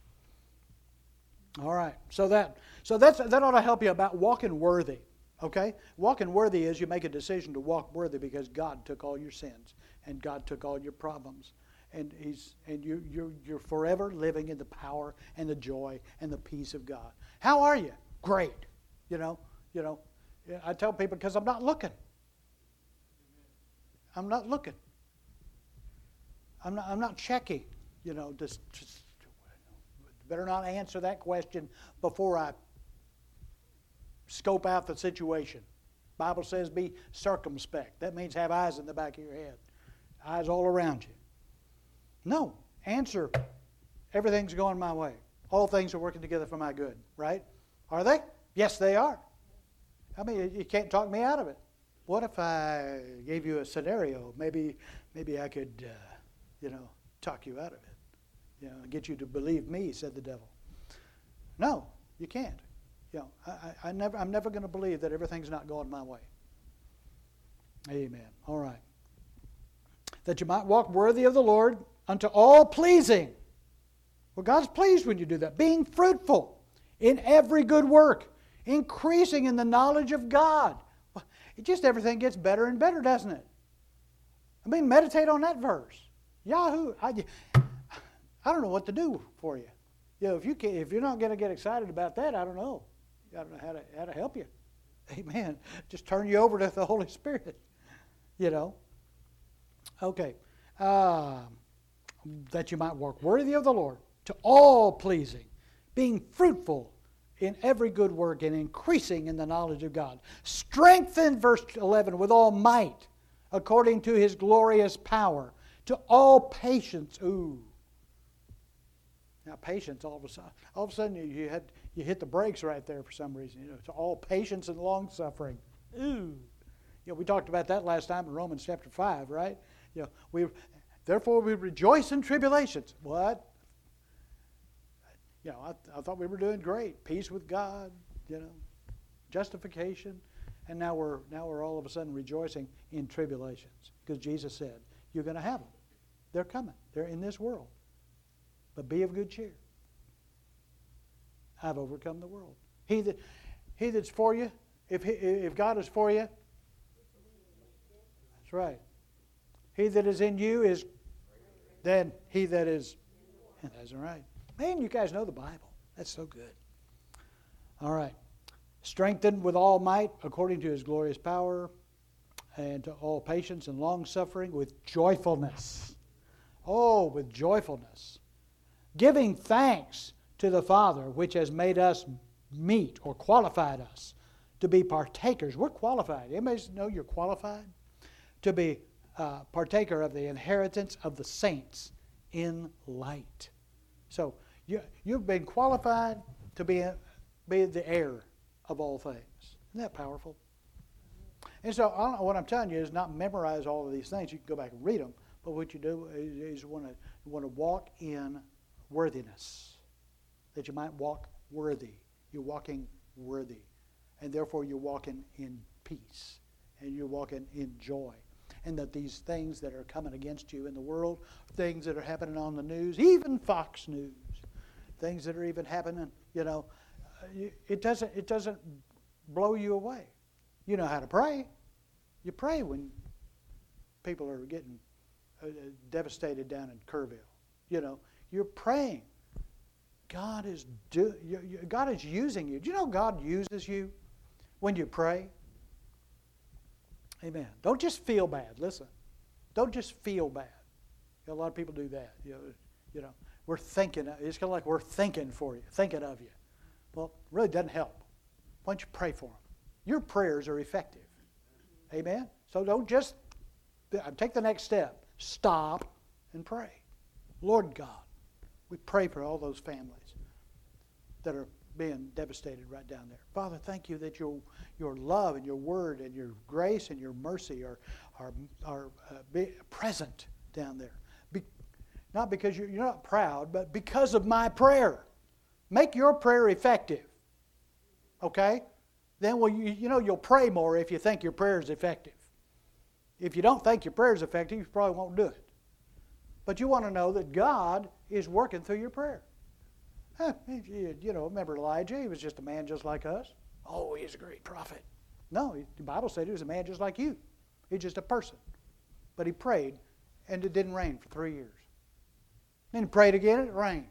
All right, so that, so that's that ought to help you about walking worthy. Okay? Walking worthy is you make a decision to walk worthy because God took all your sins and God took all your problems. And He's and you you're you're forever living in the power and the joy and the peace of God. How are you? Great. You know, you know, I tell people because I'm not looking. I'm not looking. I'm not I'm not checking, you know, just, just better not answer that question before I scope out the situation. The Bible says be circumspect. That means have eyes in the back of your head. Eyes all around you. No. Answer, everything's going my way. All things are working together for my good. Right? Are they? Yes, they are. I mean, you can't talk me out of it. What if I gave you a scenario? Maybe maybe I could, uh, you know, talk you out of it. You know, get you to believe me, said the devil. No, you can't. You know, I, I never, I'm never going to believe that everything's not going my way. Amen. All right. That you might walk worthy of the Lord unto all pleasing. Well, God's pleased when you do that. Being fruitful in every good work. Increasing in the knowledge of God. It just everything gets better and better, doesn't it? I mean, meditate on that verse. Yahoo! I, I don't know what to do for you. You know, if you can, if you're not going to get excited about that, I don't know. I don't know how to how to help you. Amen. Just turn you over to the Holy Spirit. You know. Okay. Uh, that you might walk worthy of the Lord, to all pleasing, being fruitful in every good work and increasing in the knowledge of God. Strengthened, verse eleven, with all might, according to His glorious power, to all patience. Ooh. Now patience, all of a sudden, all of a sudden you, you had you hit the brakes right there for some reason. You know, to all patience and long suffering. Ooh. You know, we talked about that last time in Romans chapter five, right? You know, we therefore we rejoice in tribulations. What? You know, I, I thought we were doing great. Peace with God, you know, justification, and now we're now we're all of a sudden rejoicing in tribulations because Jesus said, "You're going to have them. They're coming. They're in this world, but be of good cheer. I've overcome the world. He that he that's for you, if he, if God is for you, that's right. He that is in you is then he that is. That's right. Man, you guys know the Bible. That's so good. All right. Strengthened with all might according to His glorious power, and to all patience and long suffering with joyfulness. Oh, with joyfulness. Giving thanks to the Father, which has made us meet or qualified us to be partakers. We're qualified. Anybody know you're qualified? To be uh, partaker of the inheritance of the saints in light. So you, you've been qualified to be, be the heir of all things. Isn't that powerful? And so I don't know, what I'm telling you is not memorize all of these things. You can go back and read them. But what you do is, is you want to you want to walk in worthiness, that you might walk worthy. You're walking worthy, and therefore you're walking in peace, and you're walking in joy. And that these things that are coming against you in the world, things that are happening on the news, even Fox News, things that are even happening, you know, it doesn't it doesn't blow you away. You know how to pray. You pray when people are getting uh, devastated down in Kerrville. You know, you're praying. God is do, you, you, God is using you. Do you know God uses you when you pray? Amen. Don't just feel bad. Listen, don't just feel bad. You know, a lot of people do that. You know, you know, we're thinking. It's kind of like we're thinking for you, thinking of you. Well, it really doesn't help. Why don't you pray for them? Your prayers are effective. Amen. So don't just take the next step. Stop and pray. Lord God, we pray for all those families that are being devastated right down there. Father, thank you that your your love and your word and your grace and your mercy are are are uh, be present down there. Be, not because you're, you're not proud, but because of my prayer. Make your prayer effective. Okay? Then well, you, you know you'll pray more if you think your prayer is effective. If you don't think your prayer is effective, you probably won't do it. But you want to know that God is working through your prayer. Huh, you know, remember Elijah? He was just a man just like us. Oh, he's a great prophet. No, the Bible said he was a man just like you. He's just a person. But he prayed, and it didn't rain for three years. Then he prayed again, and it rained.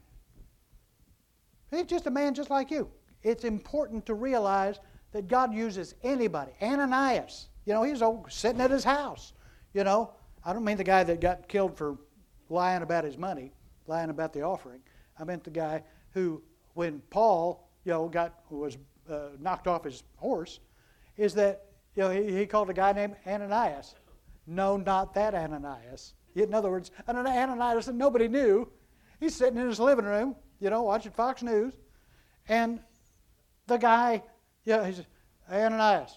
He's just a man just like you. It's important to realize that God uses anybody. Ananias, you know, he was sitting at his house. You know, I don't mean the guy that got killed for lying about his money, lying about the offering. I meant the guy who, when Paul, you know, got was uh, knocked off his horse, is that you know he, he called a guy named Ananias. No, not that Ananias. In other words, an Ananias that nobody knew. He's sitting in his living room, you know, watching Fox News, and the guy, yeah, he says, Ananias.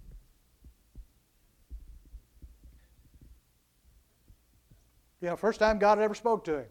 You know, first time God ever spoke to him.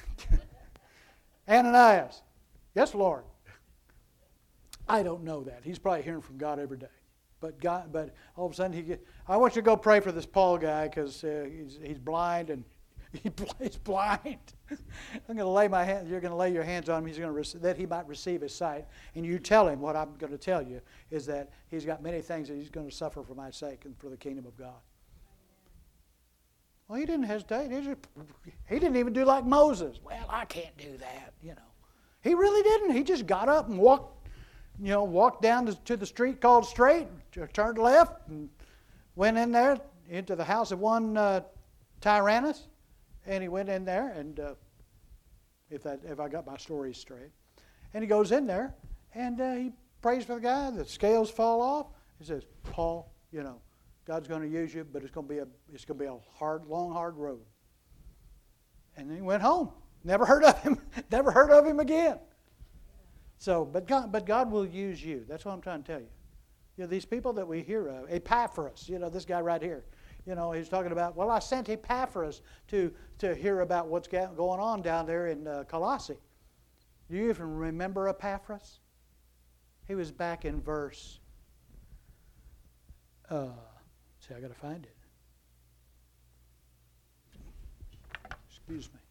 Ananias. Yes, Lord. I don't know that. He's probably hearing from God every day. But God, but all of a sudden he get, I want you to go pray for this Paul guy because uh, he's, he's blind and he, he's blind. I'm going to lay my hand. You're going to lay your hands on him. He's going to rec- that he might receive his sight. And you tell him what I'm going to tell you is that he's got many things that he's going to suffer for my sake and for the kingdom of God. Well, Well, he didn't hesitate. He, just, he didn't even do like Moses. Well, I can't do that, you know. He really didn't. He just got up and walked, you know, walked down to the street called Straight, turned left, and went in there into the house of one uh, Tyrannus, and he went in there, and uh, if that if I got my stories straight, and he goes in there, and uh, he prays for the guy. The scales fall off. He says, "Paul, you know, God's going to use you, but it's going to be a it's going to be a hard, long, hard road." And then he went home. Never heard of him. Never heard of him again. So, but God, but God will use you. That's what I'm trying to tell you. You know, these people that we hear of, Epaphras, you know, this guy right here. You know, he's talking about, well, I sent Epaphras to, to hear about what's going on down there in uh, Colossae. Do you even remember Epaphras? He was back in verse, uh, see, I got to find it. Excuse me.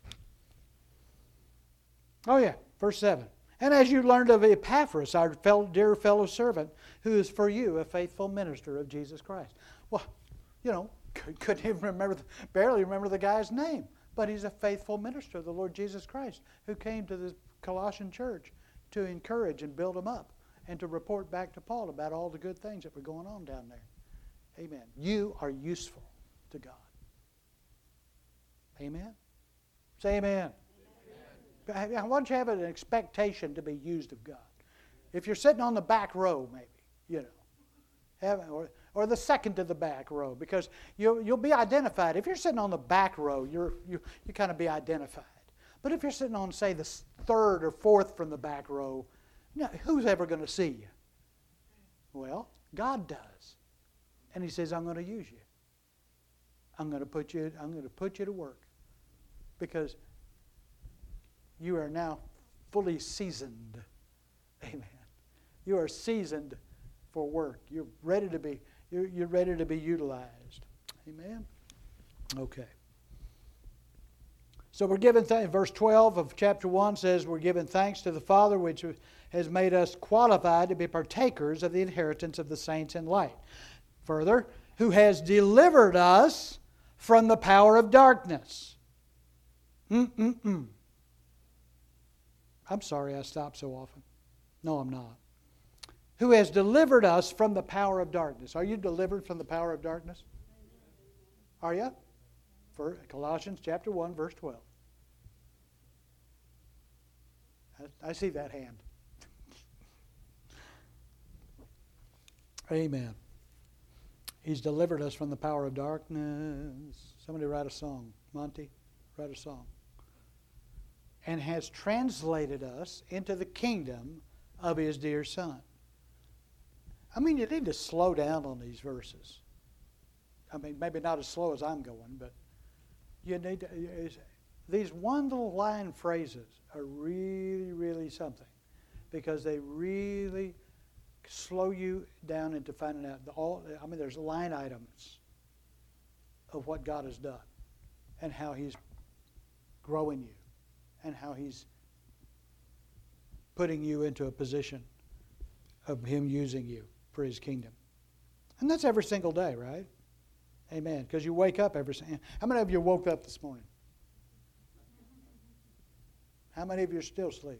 Oh, yeah, verse seven. And as you learned of Epaphras, our fellow, dear fellow servant, who is for you a faithful minister of Jesus Christ. Well, you know, couldn't even remember, barely remember the guy's name. But he's a faithful minister of the Lord Jesus Christ who came to the Colossian church to encourage and build them up and to report back to Paul about all the good things that were going on down there. Amen. You are useful to God. Amen? Say amen. Amen. Why don't you have an expectation to be used of God? If you're sitting on the back row, maybe, you know, have, or, or the second to the back row, because you'll, you'll be identified. If you're sitting on the back row, you're, you, you kind of be identified. But if you're sitting on, say, the third or fourth from the back row, you know, who's ever going to see you? Well, God does. And He says, I'm going to use you. I'm going to put you, I'm going to put you to work. Because you are now fully seasoned. Amen. You are seasoned for work. You're ready to be, you're, you're ready to be utilized. Amen. Okay. So we're giving thanks. Verse twelve of chapter one says we're giving thanks to the Father which has made us qualified to be partakers of the inheritance of the saints in light. Further, who has delivered us from the power of darkness. Mm-mm-mm. I'm sorry I stop so often. No, I'm not. Who has delivered us from the power of darkness. Are you delivered from the power of darkness? Are you? For Colossians chapter one, verse twelve. I, I see that hand. Amen. He's delivered us from the power of darkness. Somebody write a song. Monty, write a song. And has translated us into the kingdom of His dear Son. I mean, you need to slow down on these verses. I mean, maybe not as slow as I'm going, but you need to, these one little line phrases are really, really something, because they really slow you down into finding out the all. I mean, there's line items of what God has done and how He's growing you and how He's putting you into a position of Him using you for His kingdom. And that's every single day, right? Amen. Because you wake up every single day. How many of you woke up this morning? How many of you are still asleep?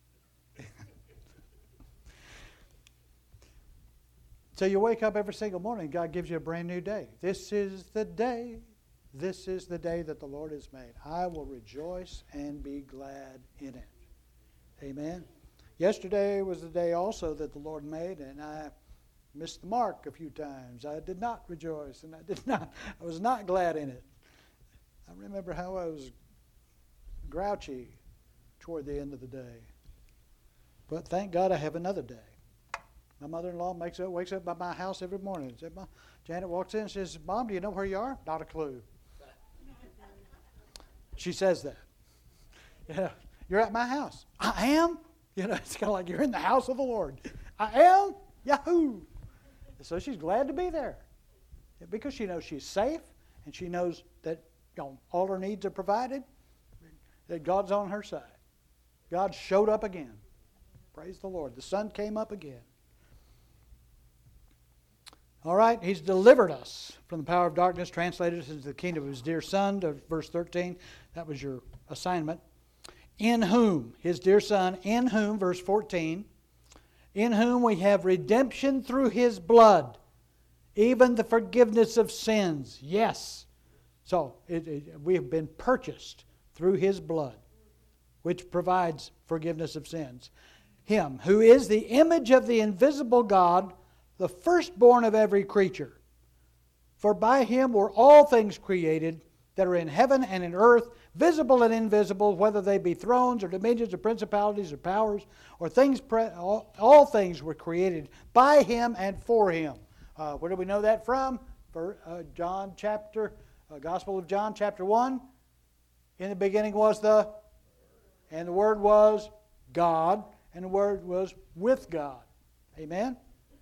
So you wake up every single morning, God gives you a brand new day. This is the day, this is the day that the Lord has made. I will rejoice and be glad in it. Amen. Yesterday was the day also that the Lord made, and I missed the mark a few times. I did not rejoice, and I did not. I was not glad in it. I remember how I was grouchy toward the end of the day. But thank God I have another day. My mother-in-law makes up, wakes up by my house every morning. Janet walks in and says, Mom, do you know where you are? Not a clue. She says that. Yeah, you're at my house. I am? You know, it's kind of like you're in the house of the Lord. I am? Yahoo! So she's glad to be there because she knows she's safe and she knows that, you know, all her needs are provided, that God's on her side. God showed up again. Praise the Lord. The sun came up again. All right, He's delivered us from the power of darkness, translated us into the kingdom of His dear Son, to verse thirteen. That was your assignment. In whom, His dear Son, in whom, verse fourteen, in whom we have redemption through His blood, even the forgiveness of sins. Yes. So, it, it, we have been purchased through His blood, which provides forgiveness of sins. Him, who is the image of the invisible God, the firstborn of every creature. For by Him were all things created that are in heaven and in earth, visible and invisible, whether they be thrones or dominions or principalities or powers, or things, pre- all, all things were created by Him and for Him. Uh, where do we know that from? For uh, John chapter, uh, Gospel of John chapter one. In the beginning was the, and the Word was God, and the Word was with God. Amen?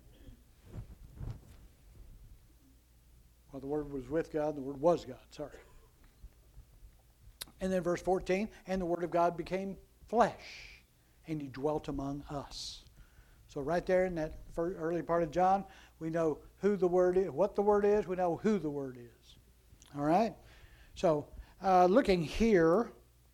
Well, the Word was with God, and the Word was God. Sorry. And then verse fourteen, and the Word of God became flesh, and He dwelt among us. So right there in that early part of John, we know who the Word is, what the Word is, we know who the Word is. All right? So, uh, looking here,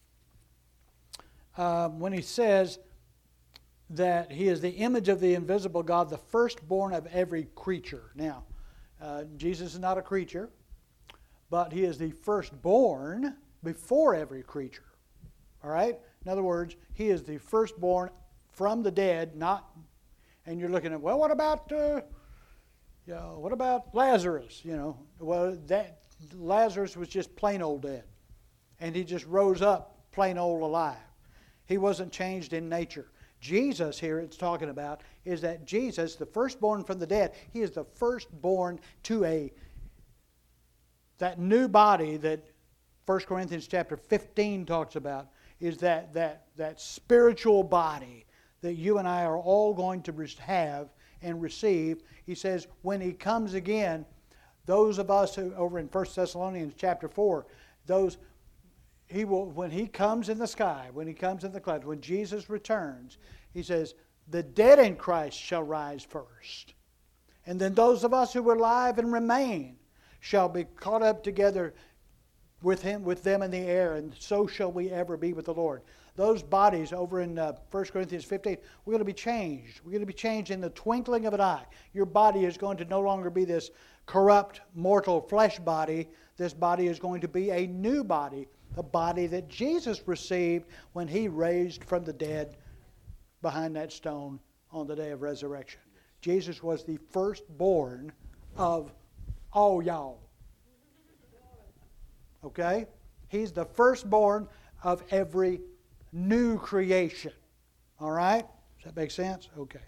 uh, when he says that He is the image of the invisible God, the firstborn of every creature. Now, uh, Jesus is not a creature, but He is the firstborn before every creature. All right? In other words, He is the firstborn from the dead, not, and you're looking at, well, what about, uh, you know, what about Lazarus? You know, well, that Lazarus was just plain old dead, and he just rose up plain old alive. He wasn't changed in nature. Jesus here it's talking about is that Jesus, the firstborn from the dead, He is the firstborn to a that new body that First Corinthians chapter fifteen talks about, is that that that spiritual body that you and I are all going to have and receive. He says when He comes again, those of us who over in First Thessalonians chapter four, those He will, when He comes in the sky, when He comes in the clouds, when Jesus returns, He says, the dead in Christ shall rise first. And then those of us who are alive and remain shall be caught up together with Him, with them in the air, and so shall we ever be with the Lord. Those bodies over in uh, First Corinthians fifteen, we're going to be changed. We're going to be changed in the twinkling of an eye. Your body is going to no longer be this corrupt, mortal flesh body. This body is going to be a new body, the body that Jesus received when He raised from the dead behind that stone on the day of resurrection. Jesus was the firstborn of all y'all. Okay? He's the firstborn of every new creation. All right? Does that make sense? Okay.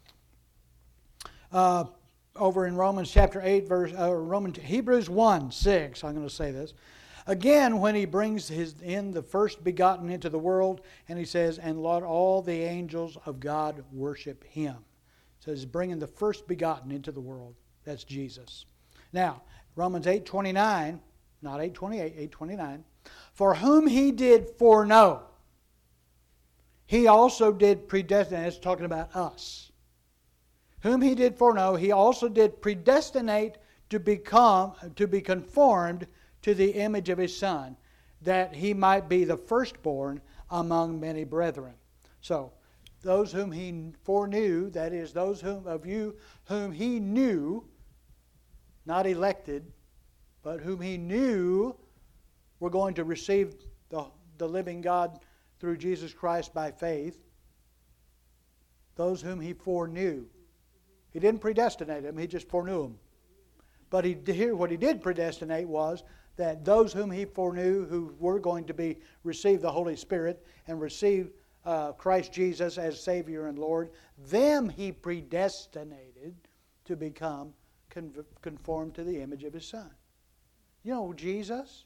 Uh, over in Romans chapter eight, verse uh, Romans Hebrews one six, I'm going to say this. Again, when He brings his in the first begotten into the world, and He says, and let all the angels of God worship Him. So He's bringing the first begotten into the world. That's Jesus. Now, Romans eight twenty-nine, not eight twenty-eight, eight twenty-nine. For whom He did foreknow, He also did predestinate. It's talking about us. Whom He did foreknow, He also did predestinate to become, to be conformed to the image of His Son, that He might be the firstborn among many brethren. So, those whom He foreknew, that is, those whom of you whom He knew, not elected, but whom He knew were going to receive the, the living God through Jesus Christ by faith, those whom He foreknew. He didn't predestinate them, He just foreknew them. But he here what He did predestinate was that those whom He foreknew who were going to be receive the Holy Spirit and receive uh, Christ Jesus as Savior and Lord, them He predestinated to become con- conformed to the image of His Son. You know, Jesus,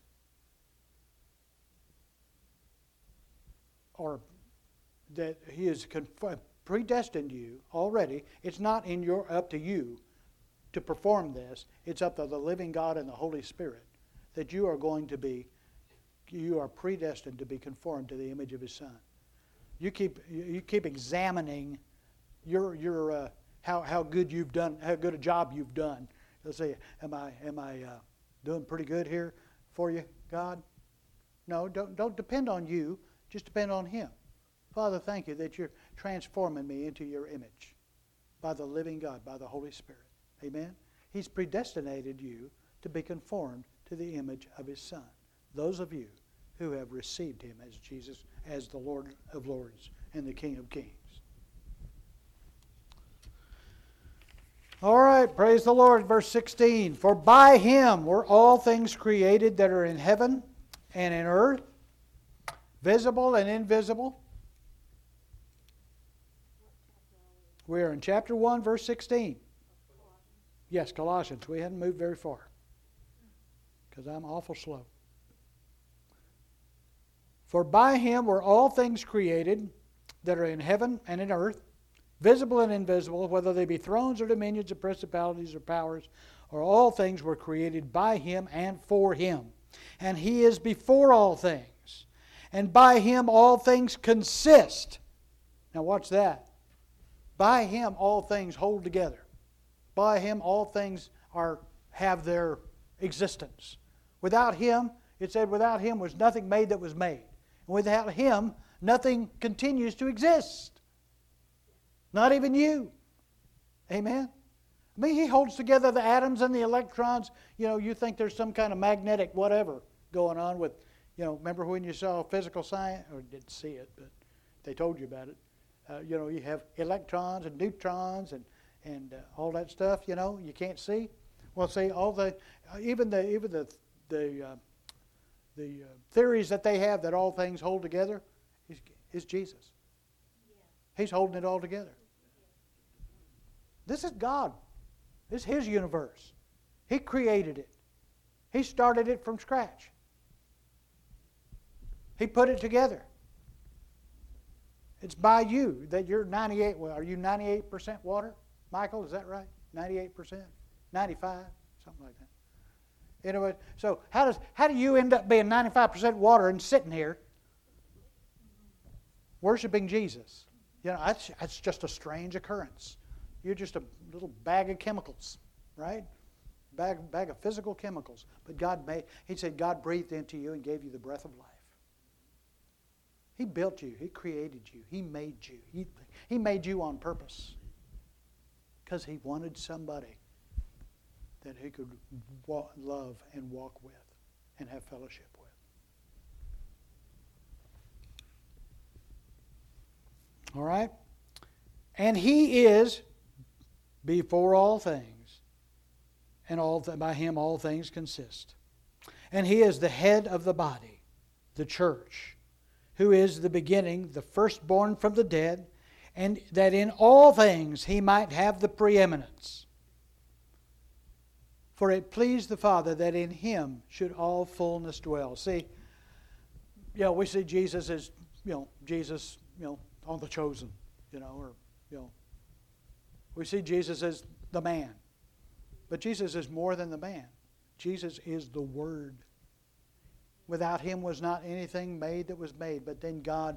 or that He has conformed, predestined you already. It's not in your up to you to perform this. It's up to the living God and the Holy Spirit that you are going to be, you are predestined to be conformed to the image of His Son. You keep you keep examining your your uh, how how good you've done, how good a job you've done They'll say, am I, am I uh, doing pretty good here for you, God? No, don't, don't depend on you. Just depend on Him. Father, thank you that you're transforming me into your image by the living God, by the Holy Spirit. Amen? He's predestinated you to be conformed to the image of His Son. Those of you who have received Him as Jesus, as the Lord of Lords and the King of Kings. All right, praise the Lord. Verse sixteen. For by Him were all things created that are in heaven and in earth, visible and invisible. We are in chapter one, verse sixteen. Yes, Colossians. We hadn't moved very far because I'm awful slow. For by Him were all things created that are in heaven and in earth, visible and invisible, whether they be thrones or dominions or principalities or powers, or all things were created by Him and for Him. And He is before all things. And by Him all things consist. Now watch that. By Him all things hold together. By Him all things are have their existence. Without Him, it said without Him was nothing made that was made. And without Him, nothing continues to exist. Not even you. Amen? I mean, He holds together the atoms and the electrons. You know, you think there's some kind of magnetic whatever going on with, you know, remember when you saw physical science, or didn't see it, but they told you about it. Uh, you know, you have electrons and neutrons and, and uh, all that stuff, you know, you can't see. Well, see, all the, uh, even the, even the, the, uh, the uh, theories that they have that all things hold together is, is Jesus. He's holding it all together. This is God. This is His universe. He created it. He started it from scratch. He put it together. It's by you that you're ninety-eight. Well, are you ninety-eight percent water? Michael, is that right? ninety-eight percent? ninety-five? Something like that. Anyway, so how does how do you end up being ninety-five percent water and sitting here worshiping Jesus? You know, that's, that's just a strange occurrence. You're just a little bag of chemicals, right? Bag, bag of physical chemicals. But God made, He said God breathed into you and gave you the breath of life. He built you. He created you. He made you. He, he made you on purpose. Because He wanted somebody that He could walk, love and walk with and have fellowship with. All right? And He is before all things, and all th- by Him all things consist. And He is the head of the body, the church, who is the beginning, the firstborn from the dead, and that in all things He might have the preeminence. For it pleased the Father that in Him should all fullness dwell. See, you know, we see Jesus as, you know, Jesus, you know, on the chosen, you know, or, you know. We see Jesus as the man. But Jesus is more than the man. Jesus is the Word. Without Him was not anything made that was made. But then God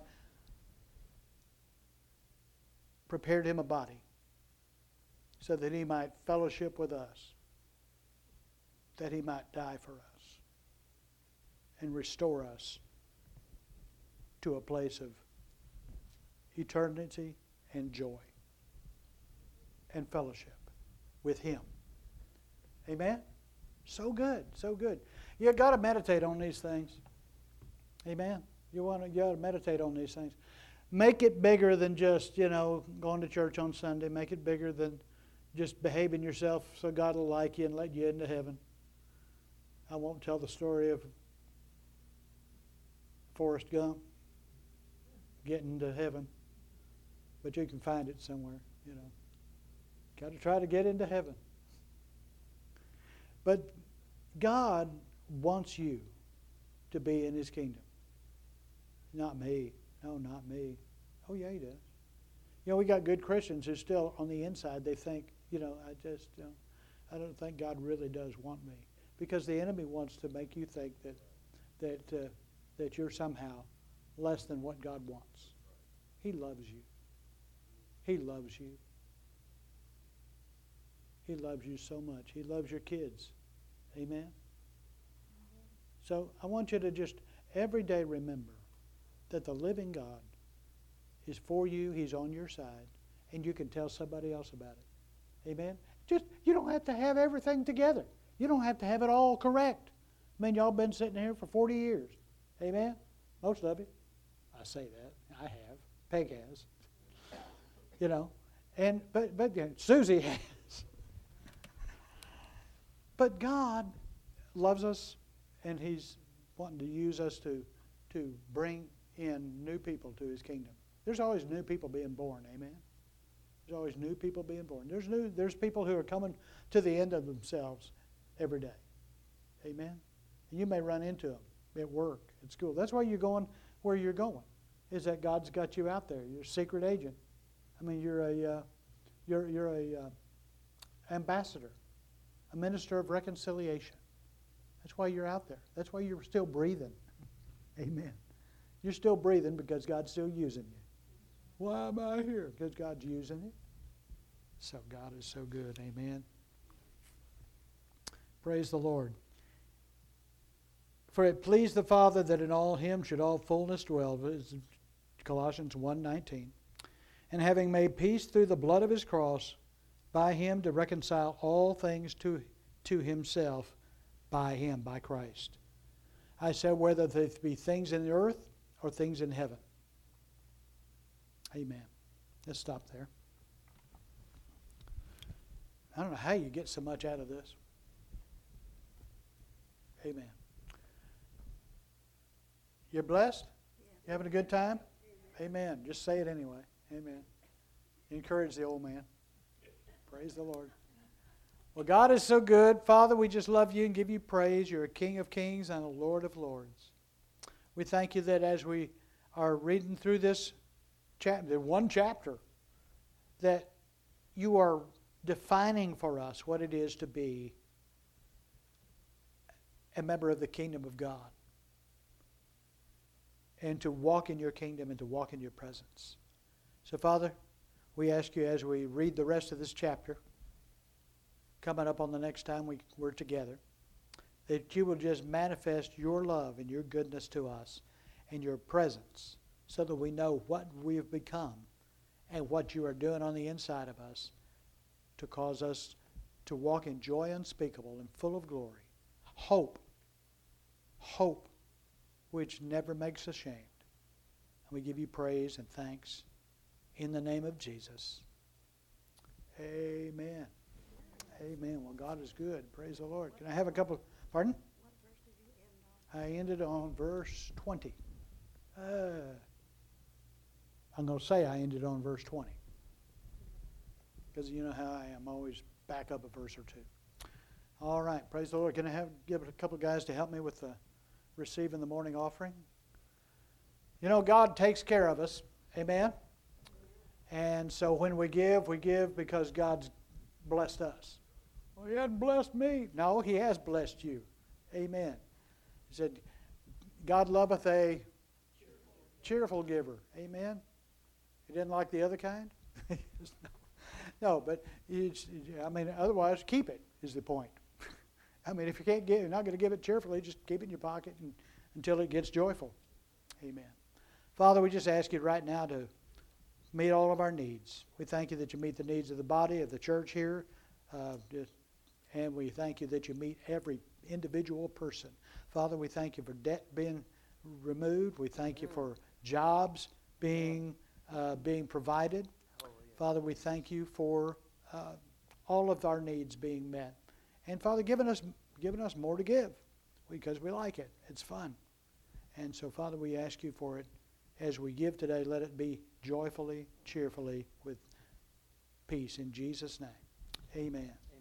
prepared Him a body so that He might fellowship with us, that He might die for us and restore us to a place of eternity and joy and fellowship with Him. Amen? So good, so good. You've got to meditate on these things. Amen? You want to, you got to meditate on these things. Make it bigger than just, you know, going to church on Sunday. Make it bigger than just behaving yourself so God will like you and let you into heaven. I won't tell the story of Forrest Gump getting to heaven, but you can find it somewhere, you know. Got to try to get into heaven. But God wants you to be in His kingdom. Not me. No, not me. Oh, yeah, He does. You know, we got good Christians who still, on the inside, they think, you know, I just, you know, I don't think God really does want me. Because the enemy wants to make you think that that uh, that you're somehow less than what God wants. He loves you. He loves you. He loves you so much. He loves your kids. Amen? So I want you to just every day remember that the living God is for you. He's on your side. And you can tell somebody else about it. Amen? Just, you don't have to have everything together. You don't have to have it all correct. I mean, y'all been sitting here for forty years. Amen? Most of you. I say that. I have. Peg has. You know. And but but yeah, Susie has. But God loves us, and He's wanting to use us to to bring in new people to His kingdom. There's always new people being born. Amen? There's always new people being born. There's new. There's people who are coming to the end of themselves every day. Amen? And you may run into them at work, at school. That's why you're going where you're going, is that God's got you out there. You're a secret agent. I mean, you're a uh, you're you're a uh, ambassador, a minister of reconciliation. That's why you're out there. That's why you're still breathing. Amen. You're still breathing because God's still using you. Why am I here? Because God's using you. So God is so good. Amen. Praise the Lord. For it pleased the Father that in all Him should all fullness dwell. Colossians one nineteen. And having made peace through the blood of His cross, by Him to reconcile all things to, to Himself, by Him, by Christ. I said whether they be things in the earth or things in heaven. Amen. Let's stop there. I don't know how you get so much out of this. Amen. You're blessed? You having a good time? Amen. Amen. Just say it anyway. Amen. Encourage the old man. Praise the Lord. Well, God is so good. Father, we just love you and give you praise. You're a King of kings and a Lord of lords. We thank you that as we are reading through this chapter, one chapter, that you are defining for us what it is to be a member of the kingdom of God, and to walk in your kingdom and to walk in your presence. So, Father, we ask you as we read the rest of this chapter, coming up on the next time we, we're together, that you will just manifest your love and your goodness to us and your presence so that we know what we have become and what you are doing on the inside of us to cause us to walk in joy unspeakable and full of glory. Hope. Hope which never makes ashamed. And we give you praise and thanks in the name of Jesus. Amen. Amen. Well, God is good. Praise the Lord. Can I have a couple? Pardon? What verse did you end on? I ended on verse twenty. Uh, I'm going to say I ended on verse twenty. Because you know how I am. Always back up a verse or two. All right. Praise the Lord. Can I have give a couple of guys to help me with the receiving the morning offering? You know, God takes care of us. Amen. And so when we give, we give because God's blessed us. Well, He hasn't blessed me. No, He has blessed you. Amen. He said, God loveth a cheerful giver. Amen. He didn't like the other kind? No, but you, I mean, otherwise, keep it is the point. I mean, if you can't give, you're not going to give it cheerfully, just keep it in your pocket and, until it gets joyful. Amen. Father, we just ask you right now to meet all of our needs. We thank you that you meet the needs of the body, of the church here, uh, and we thank you that you meet every individual person. Father, we thank you for debt being removed. We thank you for jobs being uh, being provided. Father, we thank you for uh, all of our needs being met. And Father, giving us giving us more to give because we like it. It's fun. And so, Father, we ask you for it. As we give today, let it be joyfully, cheerfully, with peace. In Jesus' name, amen.